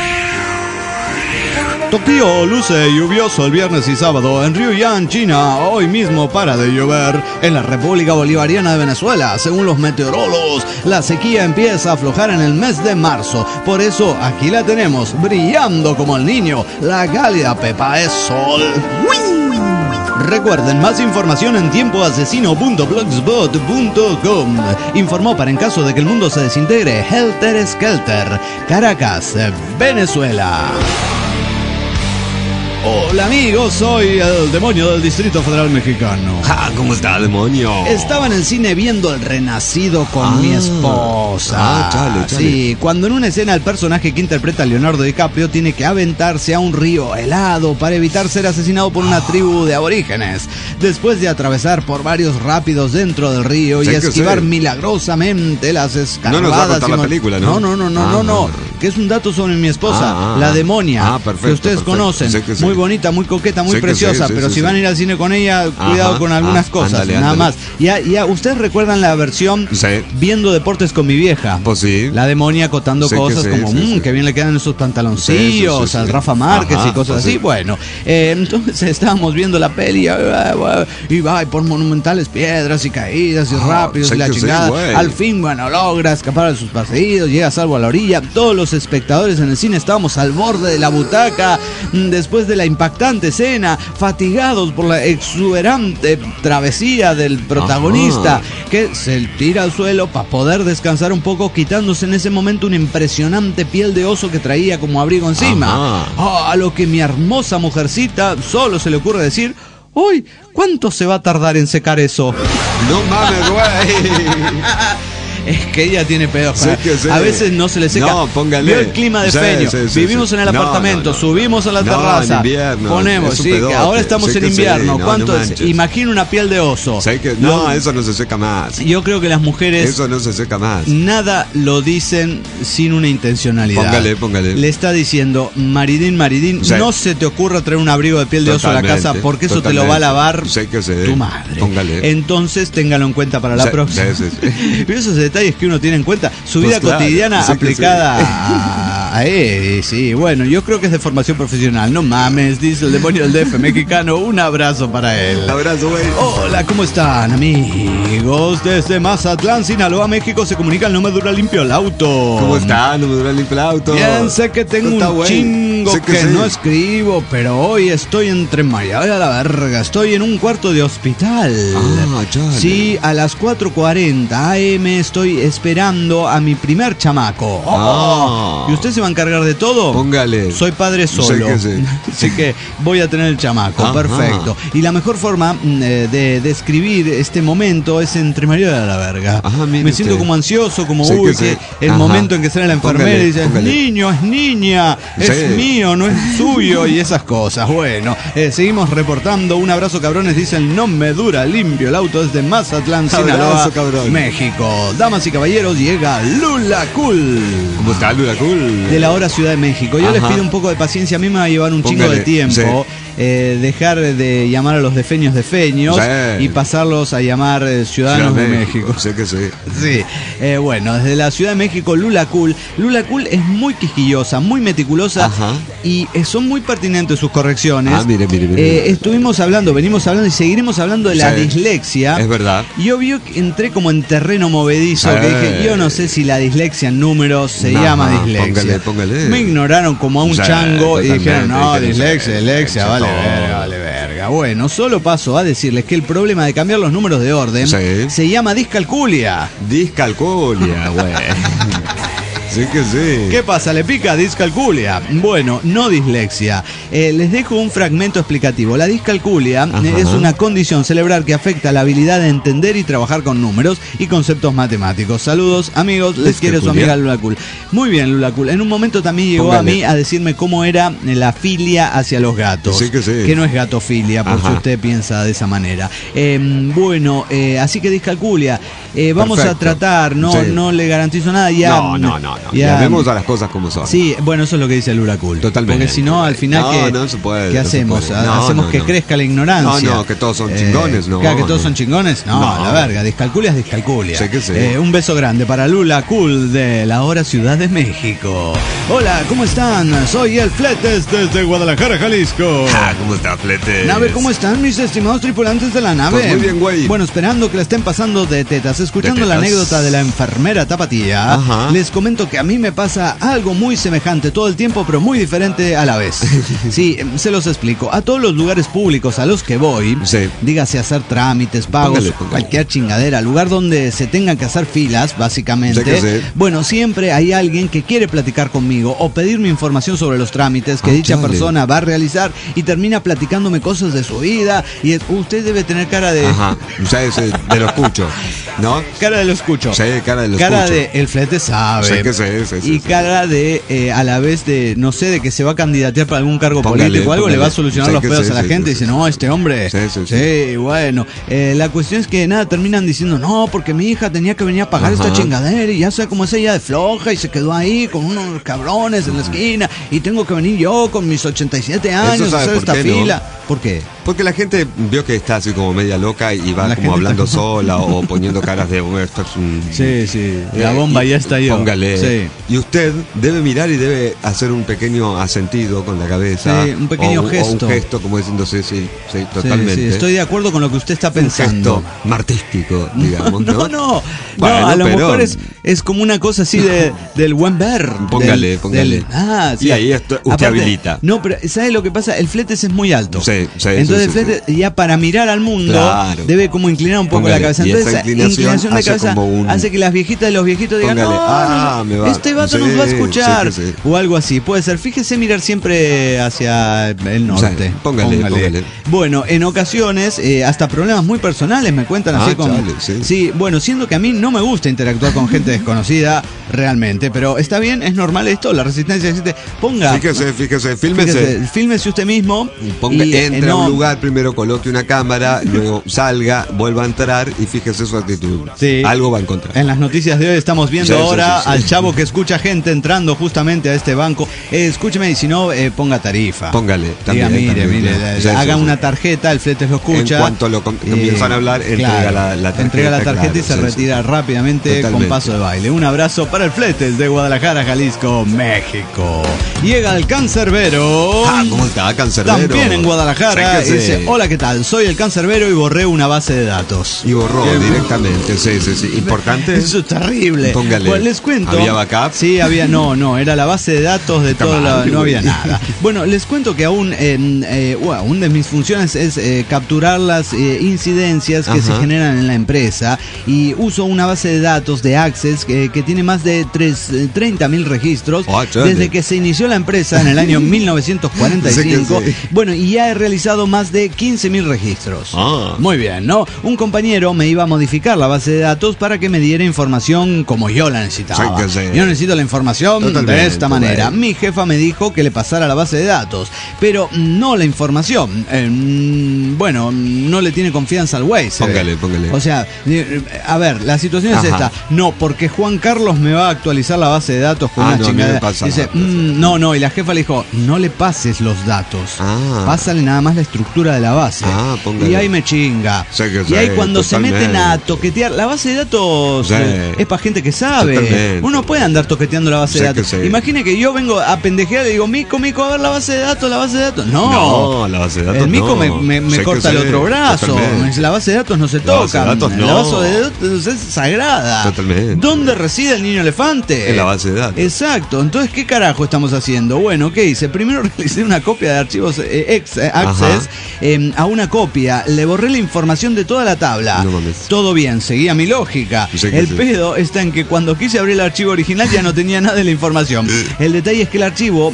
Speaker 3: Tokio luce lluvioso el viernes y sábado. En Ryuyang, China, hoy mismo para de llover. En la República Bolivariana de Venezuela, según los meteorólogos, la sequía empieza a aflojar en el mes de marzo. Por eso aquí la tenemos, brillando como el niño, la cálida pepa es sol. Recuerden, más información en tiempoasesino.blogspot.com. Informó para en caso de que el mundo se desintegre, Helter Skelter, Caracas, Venezuela. Hola amigos, soy el demonio del Distrito Federal Mexicano.
Speaker 4: ¿Cómo está, demonio?
Speaker 3: Estaba en el cine viendo El Renacido con mi esposa.
Speaker 4: Chale.
Speaker 3: Sí, cuando en una escena el personaje que interpreta a Leonardo DiCaprio tiene que aventarse a un río helado para evitar ser asesinado por una tribu de aborígenes. Después de atravesar por varios rápidos dentro del río y esquivar milagrosamente las escarpadas.
Speaker 4: No nos va a contar la película, ¿no?
Speaker 3: No. Que es un dato sobre mi esposa, la demonia,
Speaker 4: perfecto,
Speaker 3: que ustedes conocen. Muy bonita, muy coqueta, muy preciosa, pero si van a ir al cine con ella, cuidado con algunas cosas, nada más. Ya, ustedes recuerdan la versión viendo deportes con mi vieja.
Speaker 4: Pues sí.
Speaker 3: La demonia acotando cosas como, que bien le quedan esos pantaloncillos al Rafa Márquez y cosas así. Bueno, entonces estábamos viendo la peli y va por monumentales piedras y caídas y rápidos y la chingada. Al fin, logra escapar de sus perseguidos, llega a salvo a la orilla. Todos los espectadores en el cine estábamos al borde de la butaca después de la impactante escena, fatigados por la exuberante travesía del protagonista, que se tira al suelo para poder descansar un poco, quitándose en ese momento una impresionante piel de oso que traía como abrigo encima. A lo que mi hermosa mujercita solo se le ocurre decir: ¡uy! ¿Cuánto se va a tardar en secar eso?
Speaker 4: No mames, güey.
Speaker 3: Es que ella tiene pedos. A veces no se le seca.
Speaker 4: No, póngale.
Speaker 3: Vio el clima de feño. Vivimos en el apartamento, subimos a la terraza.
Speaker 4: En invierno,
Speaker 3: ponemos, que ahora estamos en invierno. ¿Cuánto es? Imagina una piel de oso.
Speaker 4: Eso no se seca más.
Speaker 3: Yo creo que las mujeres.
Speaker 4: Eso no se seca más.
Speaker 3: Nada lo dicen sin una intencionalidad.
Speaker 4: Póngale.
Speaker 3: Le está diciendo: Maridín, no se te ocurra traer un abrigo de piel de oso a la casa, porque eso te lo va a lavar tu madre.
Speaker 4: Póngale.
Speaker 3: Entonces téngalo en cuenta para la próxima. Pero esos detalles que uno tiene en cuenta, su vida cotidiana aplicada a sí, bueno, yo creo que es de formación profesional. No mames, dice el demonio del DF mexicano. Un abrazo para él.
Speaker 4: Un abrazo, güey.
Speaker 3: Hola, ¿cómo están, amigos? Desde Mazatlán, Sinaloa, México, se comunica el No Me Dura Limpio el Auto.
Speaker 4: ¿Cómo está? No me dura limpio el auto.
Speaker 3: Bien, sé que tengo un chingo que no escribo, pero hoy estoy entre María y a la verga. Estoy en un cuarto de hospital.
Speaker 4: Chale.
Speaker 3: Sí, a las 4:40 AM estoy esperando a mi primer chamaco. ¿Y usted se va a encargar de todo?
Speaker 4: Póngale.
Speaker 3: Soy padre solo. Así que voy a tener el chamaco. Perfecto. Y la mejor forma de describir este momento es entre María y a la verga. Me siento como ansioso, como el momento en que sale la enfermera y dice: niño, es niña, es mío, no es suyo, y esas cosas. Bueno, seguimos reportando. Un abrazo, cabrones, dice el No Me Dura Limpio el Auto desde Mazatlán, Sinaloa, México. Damas y caballeros, llega Lula Cool.
Speaker 4: ¿Cómo está Lula Cool?
Speaker 3: De la hora Ciudad de México. Yo les pido un poco de paciencia, a mí me va a llevar un chingo de tiempo. Dejar de llamar a los defeños y pasarlos a llamar ciudadanos de México.
Speaker 4: Sé que sí.
Speaker 3: Sí. Bueno, desde la Ciudad de México, Lula Cool. Lula Cool es muy quisquillosa, muy meticulosa y son muy pertinentes sus correcciones.
Speaker 4: Mire.
Speaker 3: Venimos hablando y seguiremos hablando de la dislexia.
Speaker 4: Es verdad.
Speaker 3: Y yo entré como en terreno movedizo, que dije: yo no sé si la dislexia en números se llama dislexia.
Speaker 4: Póngale.
Speaker 3: Me ignoraron como a un chango y dijeron: no, dislexia, vale verga. Bueno, solo paso a decirles que el problema de cambiar los números de orden se llama discalculia.
Speaker 4: Discalculia, güey. Sí que sí.
Speaker 3: ¿Qué pasa? ¿Le pica discalculia? Bueno, no dislexia. Les dejo un fragmento explicativo. La discalculia es una condición cerebral que afecta la habilidad de entender y trabajar con números y conceptos matemáticos. Saludos, amigos. Les quiere su amiga Lula Cool. Muy bien, Lula Cool. En un momento también llegó a mí a decirme cómo era la filia hacia los gatos.
Speaker 4: Sí que sí.
Speaker 3: Que no es gatofilia, por si usted piensa de esa manera. Bueno, así que discalculia. Vamos a tratar, no le garantizo nada.
Speaker 4: No. Llamemos a las cosas como son.
Speaker 3: Sí, bueno, eso es lo que dice Lula Cool.
Speaker 4: Totalmente.
Speaker 3: Porque si no, al final,
Speaker 4: no se puede,
Speaker 3: ¿qué hacemos? ¿Hacemos que crezca la ignorancia?
Speaker 4: No, que todos son chingones, ¿no?
Speaker 3: ¿Que todos son chingones? No, la verga, discalculia es discalculia.
Speaker 4: Sé que sí.
Speaker 3: Un beso grande para Lula Cool de la hora Ciudad de México. Hola, ¿cómo están? Soy el Fletes desde Guadalajara, Jalisco.
Speaker 4: ¿Cómo está, Fletes?
Speaker 3: Nave, ¿cómo están mis estimados tripulantes de la nave?
Speaker 4: Pues muy bien, güey.
Speaker 3: Bueno, esperando que la estén pasando de tetas, escuchando la anécdota de la enfermera tapatía, les comento cuento que a mí me pasa algo muy semejante todo el tiempo, pero muy diferente a la vez. Sí, se los explico. A todos los lugares públicos a los que voy, dígase hacer trámites, pagos, cualquier chingadera, lugar donde se tengan que hacer filas, básicamente. Bueno, siempre hay alguien que quiere platicar conmigo o pedirme información sobre los trámites que dicha persona va a realizar y termina platicándome cosas de su vida. Y usted debe tener cara de...
Speaker 4: de lo escucho, ¿no?
Speaker 3: Cara de lo escucho.
Speaker 4: Sí, cara de lo
Speaker 3: cara
Speaker 4: escucho.
Speaker 3: De el flete sabe. Y cara de, a la vez de, no sé, de que se va a candidatear para algún cargo político o algo, le va a solucionar los pedos a la gente. Y dice, no, este hombre. Sí, bueno. La cuestión es que nada, terminan diciendo, no, porque mi hija tenía que venir a pagar esta chingadera y ya sé cómo es ella de floja y se quedó ahí con unos cabrones en la esquina y tengo que venir yo con mis 87 años a hacer esta fila. ¿Por qué?
Speaker 4: Porque la gente vio que está así como media loca y va como hablando sola o poniendo caras de esto es un...
Speaker 3: Sí, la bomba ya está ahí.
Speaker 4: Póngale.
Speaker 3: Sí.
Speaker 4: Y usted debe mirar y debe hacer un pequeño asentido con la cabeza.
Speaker 3: Sí, un pequeño gesto.
Speaker 4: O un gesto como diciendo sí, totalmente.
Speaker 3: Sí, estoy de acuerdo con lo que usted está pensando.
Speaker 4: Un gesto martístico, digamos,
Speaker 3: No,
Speaker 4: bueno,
Speaker 3: a lo mejor es como una cosa así del buen ver.
Speaker 4: Póngale.
Speaker 3: Sí.
Speaker 4: Y ahí usted
Speaker 3: aparte,
Speaker 4: habilita.
Speaker 3: No, pero ¿sabe lo que pasa? El flete es muy alto.
Speaker 4: Sí.
Speaker 3: Entonces el flete ya para mirar al mundo debe como inclinar un poco la cabeza. Entonces esa inclinación de cabeza hace que las viejitas y los viejitos digan, este vato nos va a escuchar. O algo así. Puede ser. Fíjese mirar siempre hacia el norte.
Speaker 4: Póngale.
Speaker 3: Bueno, en ocasiones hasta problemas muy personales me cuentan así como... Sí, bueno, siendo que a mí no me gusta interactuar con gente desconocida realmente, pero está bien, es normal esto, la resistencia existe.
Speaker 4: Fíjese,
Speaker 3: fílmese usted mismo.
Speaker 4: Entra a un lugar, primero coloque una cámara, luego salga, vuelva a entrar y fíjese su actitud.
Speaker 3: Sí.
Speaker 4: Algo va a encontrar.
Speaker 3: En las noticias de hoy estamos viendo ahora al chavo que escucha gente entrando justamente a este banco. Escúcheme y si no, ponga tarifa.
Speaker 4: Póngale.
Speaker 3: Diga, mire, haga una tarjeta, el flete lo escucha.
Speaker 4: En cuanto lo comienzan a hablar, entrega la tarjeta.
Speaker 3: Entrega la tarjeta y se retira rápidamente con paso de baile. Un abrazo para el Fletes de Guadalajara, Jalisco, México. Llega el Cancerbero.
Speaker 4: ¿Cómo está, Cancerbero?
Speaker 3: También en Guadalajara. Y dice, hola, ¿qué tal? Soy el Cancerbero y borré una base de datos.
Speaker 4: Y borró directamente. Sí. Importante.
Speaker 3: Eso es terrible.
Speaker 4: Póngale.
Speaker 3: Bueno, les cuento.
Speaker 4: ¿Había backup?
Speaker 3: Sí, no, era la base de datos de todo, no había nada. Bueno, les cuento que aún una de mis funciones es capturar las incidencias que se generan en la empresa y uso una base de datos de Access que tiene más de 30.000 registros desde que se inició la empresa en el año 1945. Bueno, y ya he realizado más de 15.000 registros. Muy bien, ¿no? Un compañero me iba a modificar la base de datos para que me diera información como yo la necesitaba. Yo necesito la información de esta manera. Mi jefa me dijo que le pasara la base de datos, pero no la información. Bueno, no le tiene confianza al güey.
Speaker 4: Póngale.
Speaker 3: O sea, a ver, la situación es esta. No, porque Juan Carlos me va a actualizar la base de datos con una chingada. Dice, no, y la jefa le dijo, no le pases los datos. Pásale nada más la estructura de la base. Y ahí me chinga. Y ahí cuando se meten a toquetear, la base de datos es para gente que sabe. Totalmente. Uno puede andar toqueteando la base de datos. Imagine que yo vengo a pendejear y le digo, Mico, a ver la base de datos. No,
Speaker 4: la base de datos
Speaker 3: el Mico me corta el otro brazo. Totalmente. La base de datos no se toca. La base de datos es sagrada.
Speaker 4: Totalmente.
Speaker 3: ¿Dónde reside el niño elefante?
Speaker 4: En la base de datos.
Speaker 3: Exacto. Entonces, ¿qué carajo estamos haciendo? Bueno, ¿qué hice? Primero realicé una copia de archivos Access a una copia. Le borré la información de toda la tabla. Todo bien, seguía mi lógica. El pedo está en que cuando quise abrir el archivo original ya no tenía nada de la información. El detalle es que el archivo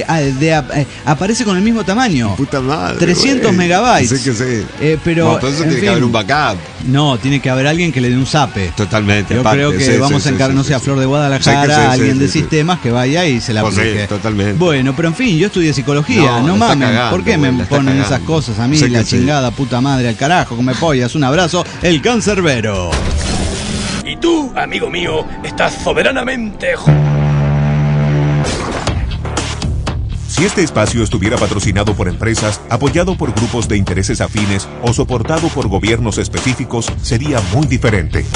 Speaker 3: aparece con el mismo tamaño.
Speaker 4: Puta madre.
Speaker 3: 300 megabytes. Pero
Speaker 4: entonces tiene que haber un backup.
Speaker 3: No, tiene que haber alguien que le dé un zape.
Speaker 4: Totalmente.
Speaker 3: Yo creo que vamos a encargar, no sé, a Flor de Guadalajara, alguien de sistemas que vaya y se la aplique.
Speaker 4: Totalmente.
Speaker 3: Bueno, pero en fin, yo estudié psicología. No mames, ¿por qué me ponen esas cosas a mí? La chingada puta madre al carajo, come pollas. Un abrazo, el Cancerbero.
Speaker 5: Y tú, amigo mío, estás soberanamente...
Speaker 1: Si este espacio estuviera patrocinado por empresas, apoyado por grupos de intereses afines o soportado por gobiernos específicos, sería muy diferente.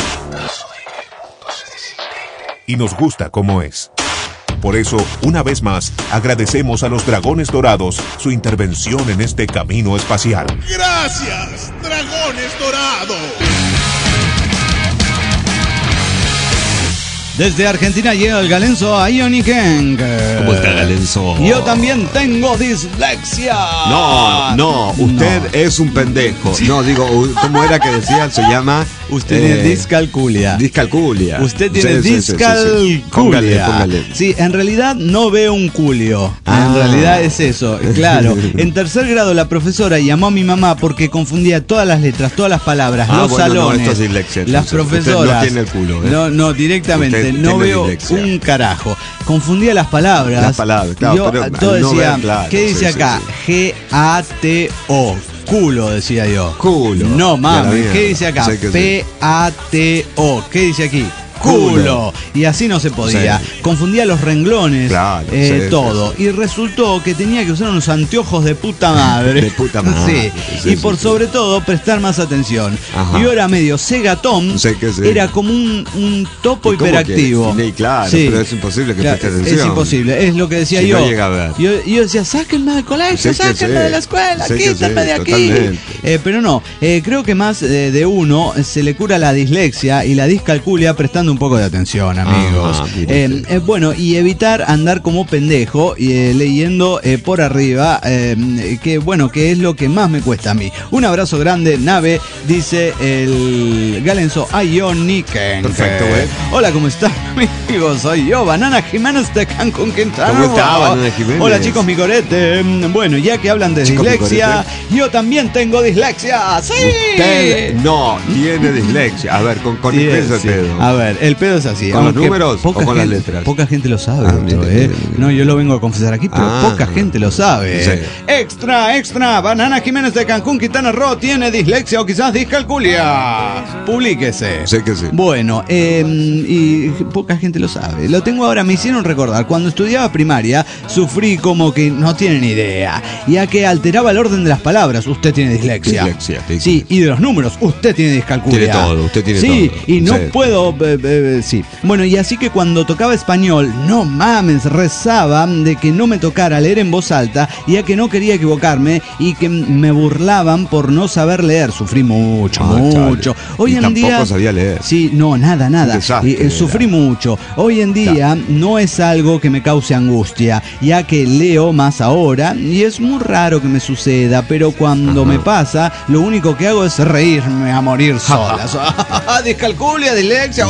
Speaker 1: Y nos gusta como es. Por eso, una vez más, agradecemos a los Dragones Dorados su intervención en este camino espacial.
Speaker 6: ¡Gracias, Dragones Dorados!
Speaker 3: Desde Argentina llega el galenzo Ioniken.
Speaker 4: ¿Cómo está, galenzo?
Speaker 3: Yo también tengo dislexia.
Speaker 4: No, usted es un pendejo. No, digo, ¿cómo era que decía? Se llama...
Speaker 3: Usted tiene discalculia.
Speaker 4: Discalculia.
Speaker 3: Usted tiene discalculia.
Speaker 4: Póngale.
Speaker 3: Sí, en realidad no veo un culio. En realidad es eso, claro. En tercer grado la profesora llamó a mi mamá porque confundía todas las letras, todas las palabras, los salones.
Speaker 4: No, esto es dislexia,
Speaker 3: las profesoras.
Speaker 4: Usted no tiene el culo.
Speaker 3: No, directamente. No veo dislexia. Un carajo. Confundía las palabras.
Speaker 4: Las palabras, claro.
Speaker 3: Yo
Speaker 4: pero
Speaker 3: todo decía,
Speaker 4: ver, claro,
Speaker 3: ¿qué dice acá? G-A-T-O. Culo, decía yo.
Speaker 4: Culo.
Speaker 3: No mames, ¿qué dice acá? P-A-T-O. ¿Qué dice aquí? Culo. Y así no se podía. Sí. Confundía los renglones, claro, todo. Sí. Y resultó que tenía que usar unos anteojos de puta madre.
Speaker 4: De puta madre.
Speaker 3: Sí. Y por sobre todo prestar más atención. Ajá. Yo era medio Segatón. Era como un topo hiperactivo.
Speaker 4: Sí, claro, pero es imposible que preste atención.
Speaker 3: Es imposible, es lo que decía yo.
Speaker 4: No llega a ver.
Speaker 3: Yo decía, sáquenme del colegio, sáquenme de la escuela, quítenme de aquí. Pero no, creo que más de uno se le cura la dislexia y la discalculia prestando un poco de atención, amigos. Bueno, y evitar andar como pendejo leyendo por arriba, que es lo que más me cuesta a mí. Un abrazo grande, nave, dice el galenzo Ioniken.
Speaker 4: Perfecto, güey.
Speaker 3: Hola, ¿cómo están, amigos? Soy yo, Banana Jiménez de Cancún, Quintana.
Speaker 4: ¿Cómo está, Banana Jiménez?
Speaker 3: Hola, chicos, mi corete. Bueno, ya que hablan de dislexia, yo también tengo dislexia. ¡Sí!
Speaker 4: Usted no tiene dislexia. A ver, con ese pedo.
Speaker 3: A ver, el pedo es así.
Speaker 4: ¿Con los números o con las letras?
Speaker 3: Poca gente lo sabe. No, yo lo vengo a confesar aquí, pero poca gente lo sabe. Sí. Extra. Banana Jiménez de Cancún, Quintana Roo tiene dislexia o quizás discalculia. Publíquese.
Speaker 4: Sé que sí.
Speaker 3: Bueno, y poca gente lo sabe. Lo tengo ahora, me hicieron recordar. Cuando estudiaba primaria, sufrí como que no tienen idea. Ya que alteraba el orden de las palabras. Usted tiene dislexia. Sí, y de los números. Usted tiene discalculia.
Speaker 4: Tiene todo, usted tiene todo.
Speaker 3: Sí, y no puedo... sí. Bueno, y así que cuando tocaba español, no mames, rezaba de que no me tocara leer en voz alta, ya que no quería equivocarme y que me burlaban por no saber leer. Sufrí mucho. Hoy en día...
Speaker 4: Tampoco sabía leer.
Speaker 3: Sí, no, nada. Sufrí mucho. Hoy en día no es algo que me cause angustia, ya que leo más ahora y es muy raro que me suceda, pero cuando me pasa, lo único que hago es reírme a morir sola. Discalculia, dislexia.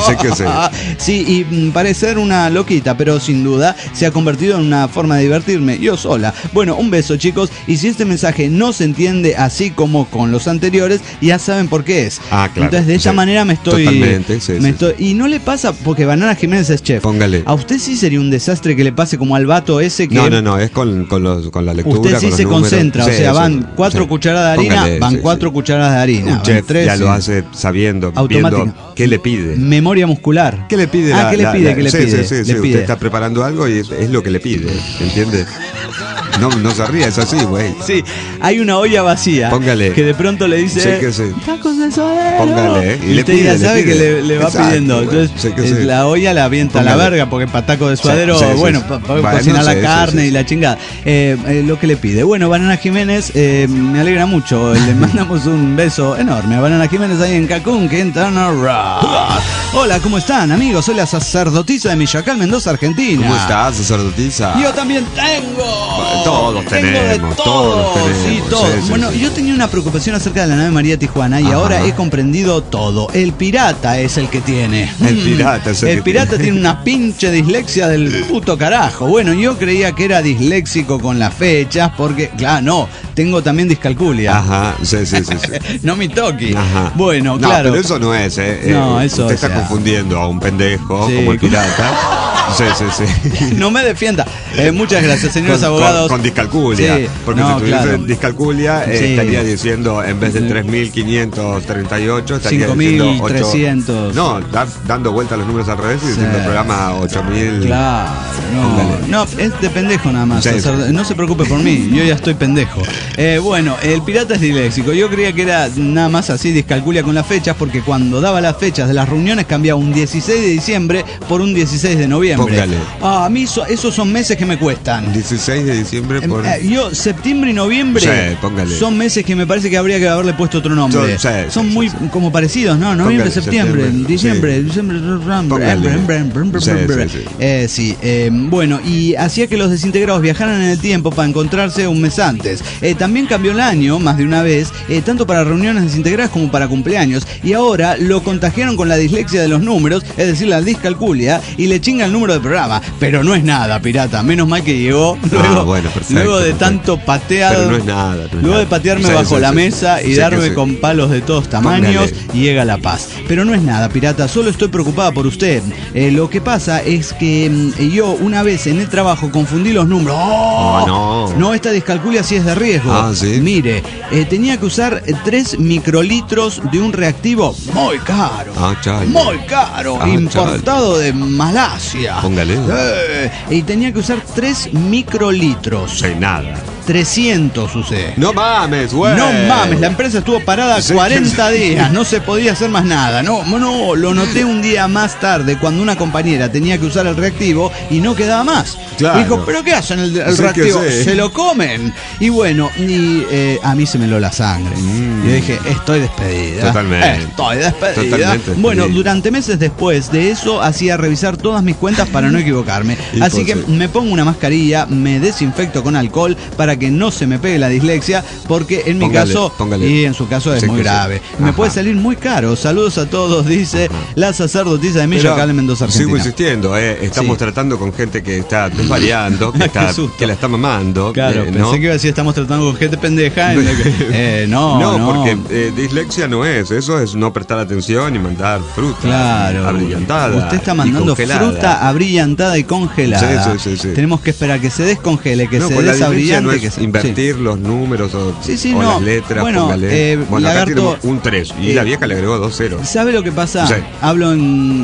Speaker 3: Sí, y parecer una loquita, pero sin duda se ha convertido en una forma de divertirme yo sola. Bueno, un beso, chicos, y si este mensaje no se entiende así como con los anteriores, ya saben por qué es.
Speaker 4: Claro.
Speaker 3: Entonces de esa manera me estoy...
Speaker 4: Totalmente,
Speaker 3: y no le pasa, porque Banana Jiménez es chef.
Speaker 4: Póngale.
Speaker 3: ¿A usted sí sería un desastre que le pase como al vato ese que...
Speaker 4: No, es con la lectura.
Speaker 3: Usted sí se concentra, o sea, van 4 cucharadas de harina, van 4 cucharadas de harina.
Speaker 4: Un chef 3, ya lo hace sabiendo, viendo qué le pide.
Speaker 3: Memoria muscular.
Speaker 4: ¿Qué le pide?
Speaker 3: ¿Qué le pide?
Speaker 4: Sí. Usted está preparando algo y es lo que le pide, ¿entiende? No se ríe, es así, güey.
Speaker 3: Sí, hay una olla vacía.
Speaker 4: Póngale.
Speaker 3: Que de pronto le dice...
Speaker 4: tacos de suadero. Póngale.
Speaker 3: Y usted ya sabe que le va pidiendo. Entonces la olla la avienta a la verga, porque para tacos de suadero, para cocinar la carne y la chingada. Lo que le pide. Bueno, Banana Jiménez, me alegra mucho. Le mandamos un beso enorme a Banana Jiménez ahí en Cancún, Quintana Roo. Hola, ¿cómo están, amigos? Soy la sacerdotisa de Michoacán, Mendoza, Argentina.
Speaker 4: ¿Cómo estás, sacerdotisa?
Speaker 3: Yo también tengo.
Speaker 4: Todos tenemos.
Speaker 3: Sí, todos. Sí, bueno, yo tenía una preocupación acerca de la nave María Tijuana y ahora he comprendido todo. El pirata es el que tiene. El pirata tiene una pinche dislexia del puto carajo. Bueno, yo creía que era disléxico con las fechas porque, claro, no, tengo también discalculia.
Speaker 4: Sí.
Speaker 3: No me toque.
Speaker 4: Bueno, claro. Pero eso no es,
Speaker 3: No, eso
Speaker 4: usted está confundiendo a un pendejo como el pirata. Sí.
Speaker 3: No me defienda. Muchas gracias, señores abogados.
Speaker 4: Con discalculia. Sí, porque si tuviese discalculia, estaría diciendo, en vez de 3.538, estaría
Speaker 3: 5.300.
Speaker 4: No, dando vuelta a los números al revés y diciendo el programa 8.000.
Speaker 3: Claro, no, es de pendejo nada más. No se preocupe por mí, yo ya estoy pendejo. Bueno, el pirata es disléxico. Yo creía que era nada más así, discalculia con las fechas, porque cuando daba las fechas de las reuniones cambiaba un 16 de diciembre por un 16 de noviembre. Póngale. A mí esos son meses que me cuestan.
Speaker 4: 16 de diciembre por...
Speaker 3: Yo, septiembre y noviembre son meses que me parece que habría que haberle puesto otro nombre. Son muy como parecidos, ¿no? Noviembre, septiembre, diciembre. Bueno, y hacía que los desintegrados viajaran en el tiempo para encontrarse un mes antes. También cambió el año más de una vez, tanto para reuniones desintegradas como para cumpleaños. Y ahora lo contagiaron con la dislexia de los números, es decir, la discalculia, y le chinga el número de programa. Pero no es nada, pirata. Menos mal que llegó luego de tanto patear.
Speaker 4: Pero no es nada.
Speaker 3: Luego de patearme bajo la mesa y darme con palos de todos tamaños, y llega la paz. Pero no es nada, pirata. Solo estoy preocupada por usted. Lo que pasa es que yo una vez en el trabajo confundí los números. No, esta discalculia sí es de riesgo.
Speaker 4: ¿Sí?
Speaker 3: Mire, tenía que usar 3 microlitros de un reactivo muy caro. Muy caro. Importado de Malasia.
Speaker 4: Póngale.
Speaker 3: Y tenía que usar 3 microlitros.
Speaker 4: Nada.
Speaker 3: 300 usé.
Speaker 4: No mames, güey.
Speaker 3: No mames, la empresa estuvo parada 40 días, no se podía hacer más nada. No, lo noté un día más tarde cuando una compañera tenía que usar el reactivo y no quedaba más.
Speaker 4: Claro.
Speaker 3: Dijo, ¿pero qué hacen el reactivo? Se lo comen. Y bueno, a mí se me heló la sangre. Yo dije, estoy despedida.
Speaker 4: Totalmente.
Speaker 3: Estoy despedida. Bueno, durante meses después de eso hacía revisar todas mis cuentas para no equivocarme. Así que me pongo una mascarilla, me desinfecto con alcohol para que no se me pegue la dislexia, porque en mi caso y en su caso es muy grave. Me puede salir muy caro. Saludos a todos, dice la sacerdotisa de Milla Cal en Mendoza, Argentina.
Speaker 4: Sigo insistiendo, estamos tratando con gente que está desvariando, que la está mamando.
Speaker 3: Claro, pensé que iba a decir estamos tratando con gente pendeja.
Speaker 4: Porque dislexia no es, eso es no prestar atención y mandar fruta abrillantada.
Speaker 3: Usted está mandando fruta abrillantada y congelada.
Speaker 4: Sí.
Speaker 3: Tenemos que esperar que se descongele, que se desabrillante.
Speaker 4: Invertir los números o las letras. Bueno, acá tenemos un 3 y la vieja le agregó 2 ceros.
Speaker 3: ¿Sabe lo que pasa? Hablo en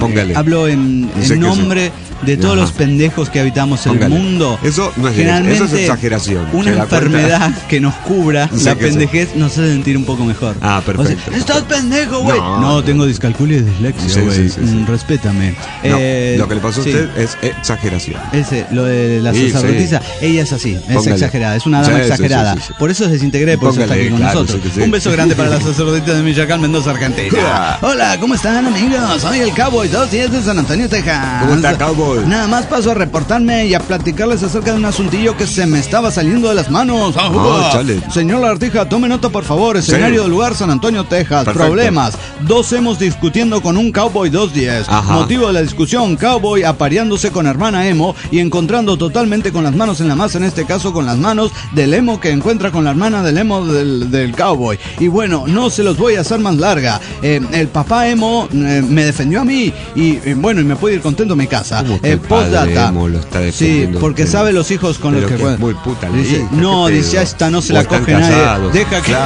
Speaker 3: nombre de todos los pendejos que habitamos el mundo.
Speaker 4: Eso no es generalmente eso es exageración.
Speaker 3: Una enfermedad que nos cubra la pendejez nos hace sentir un poco mejor.
Speaker 4: Perfecto.
Speaker 3: Estás pendejo, güey. No, tengo discalculia y dislexia, güey. Respétame.
Speaker 4: Lo que le pasó a usted es exageración.
Speaker 3: Lo de la sacerdotisa, ella es así, es exagerada, es una dama exagerada. Por eso es desintegré, por eso está aquí con nosotros. Un beso grande para la sacerdotisa de Milla Cal, Mendoza, Argentina. Hola, ¿cómo están, amigos? Soy el Cowboy 210 de San Antonio, Texas.
Speaker 4: ¿Cómo está, Cowboy?
Speaker 3: Nada más paso a reportarme y a platicarles acerca de un asuntillo que se me estaba saliendo de las manos. Señor Lagartija, tome nota por favor. Escenario del lugar, San Antonio, Texas. Perfecto. Problemas. 2 emos discutiendo con un Cowboy 210. Motivo de la discusión, Cowboy apareándose con hermana emo y encontrando totalmente con las manos en la masa, en este caso con las manos del emo que encuentra con la hermana del emo del Cowboy. Y bueno, no se los voy a hacer más larga. El papá emo me defendió a mí y bueno, y me puedo ir contento a mi casa. Postdata. Sí, porque sabe los hijos con los que juega.
Speaker 4: Muy puta.
Speaker 3: Dice, esta no se la coge nadie. Deja que...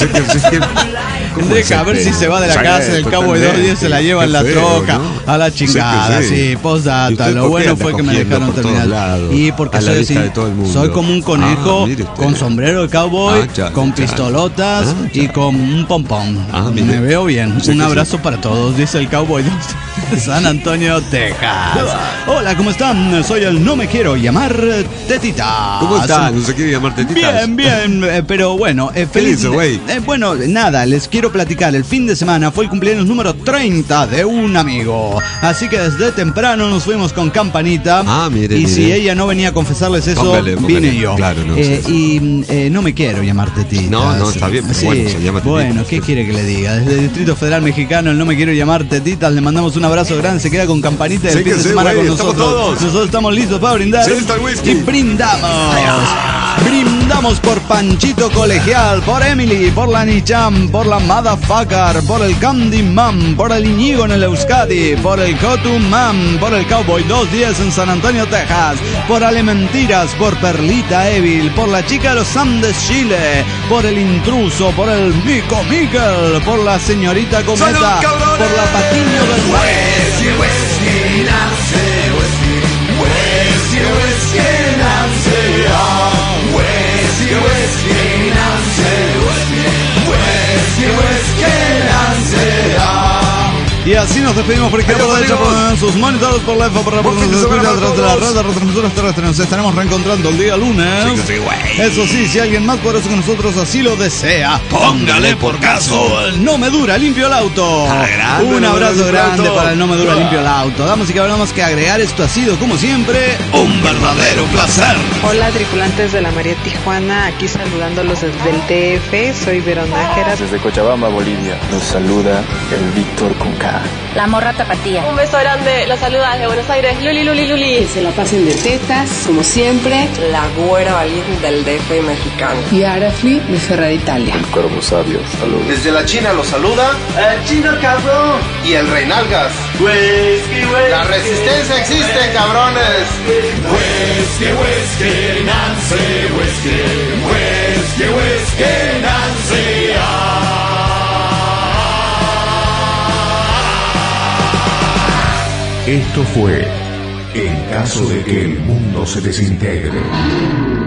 Speaker 3: Deja a ver si se va de la casa, el Cowboy 210 se la lleva en la troca, a la chingada. Sí, postdata. Lo bueno fue que me dejaron terminar. Y porque soy así, soy como un conejo con sombrero de cowboy, con pistolotas y con un pompón. Me veo bien. Un abrazo para todos, dice el Cowboy 2 de San Antonio, Texas. Hola, ¿cómo están? Soy el No Me Quiero Llamar Tetita.
Speaker 4: ¿Cómo están? ¿No se quiere llamar Tetitas?
Speaker 3: Bien, pero bueno, feliz. Bueno, nada, les quiero platicar. El fin de semana fue el cumpleaños número 30 de un amigo. Así que desde temprano nos fuimos con Campanita.
Speaker 4: Mire.
Speaker 3: Si ella no venía a confesarles eso, vine yo.
Speaker 4: Claro,
Speaker 3: no me quiero llamar Tetita.
Speaker 4: No, está bien, pero bueno, se llama Tetita.
Speaker 3: Bueno, ¿qué quiere que le diga? Desde el Distrito Federal Mexicano, el No Me Quiero Llamar Tetitas, le mandamos un abrazo grande. Se queda con Campanita el fin de semana con nosotros. Nosotros estamos listos para brindar. Y brindamos. Brindamos por Panchito Colegial, por Emily, por la Nicham, por la Motherfucker, por el Candyman, por el Iñigo en el Euskadi, por el Cotumam, por el Cowboy 210 en San Antonio, Texas, por Ale Mentiras, por Perlita Evil, por la chica de los Andes, Chile, por el Intruso, por el Mico Miguel, por la señorita Cometa, por la Patiño del Y así nos despedimos por izquierda, por derecha, por sus monitores, por la F, por la por nos escucha a través de la red de retransmisoras terrestres. Nos estaremos reencontrando el día lunes. Eso sí, si alguien más poderoso que nosotros así lo desea, póngale por caso. No me dura, limpio el auto. Un abrazo grande para el No me dura, limpio el auto. Damas y caballeros, que agregar, esto ha sido, como siempre, un verdadero placer.
Speaker 6: Hola, tripulantes de la María Tijuana, aquí saludándolos desde el DF. Soy Veronájera.
Speaker 7: Desde Cochabamba, Bolivia, nos saluda el Víctor Conca.
Speaker 8: La morra tapatía.
Speaker 9: Un beso grande, los saluda desde Buenos Aires, Luli.
Speaker 10: Que se la pasen de tetas, como siempre.
Speaker 11: La güera valiente del DF mexicano.
Speaker 10: Y Arafli de Ferrari Italia.
Speaker 7: El Cuervo Sabio, saludos.
Speaker 12: Desde la China los saluda
Speaker 13: el Chino Cabrón
Speaker 12: y el Reinalgas. La resistencia existe, cabrones.
Speaker 14: Whisky, Nancy, whisky, Nancy.
Speaker 2: Esto fue En caso de que el mundo se desintegre.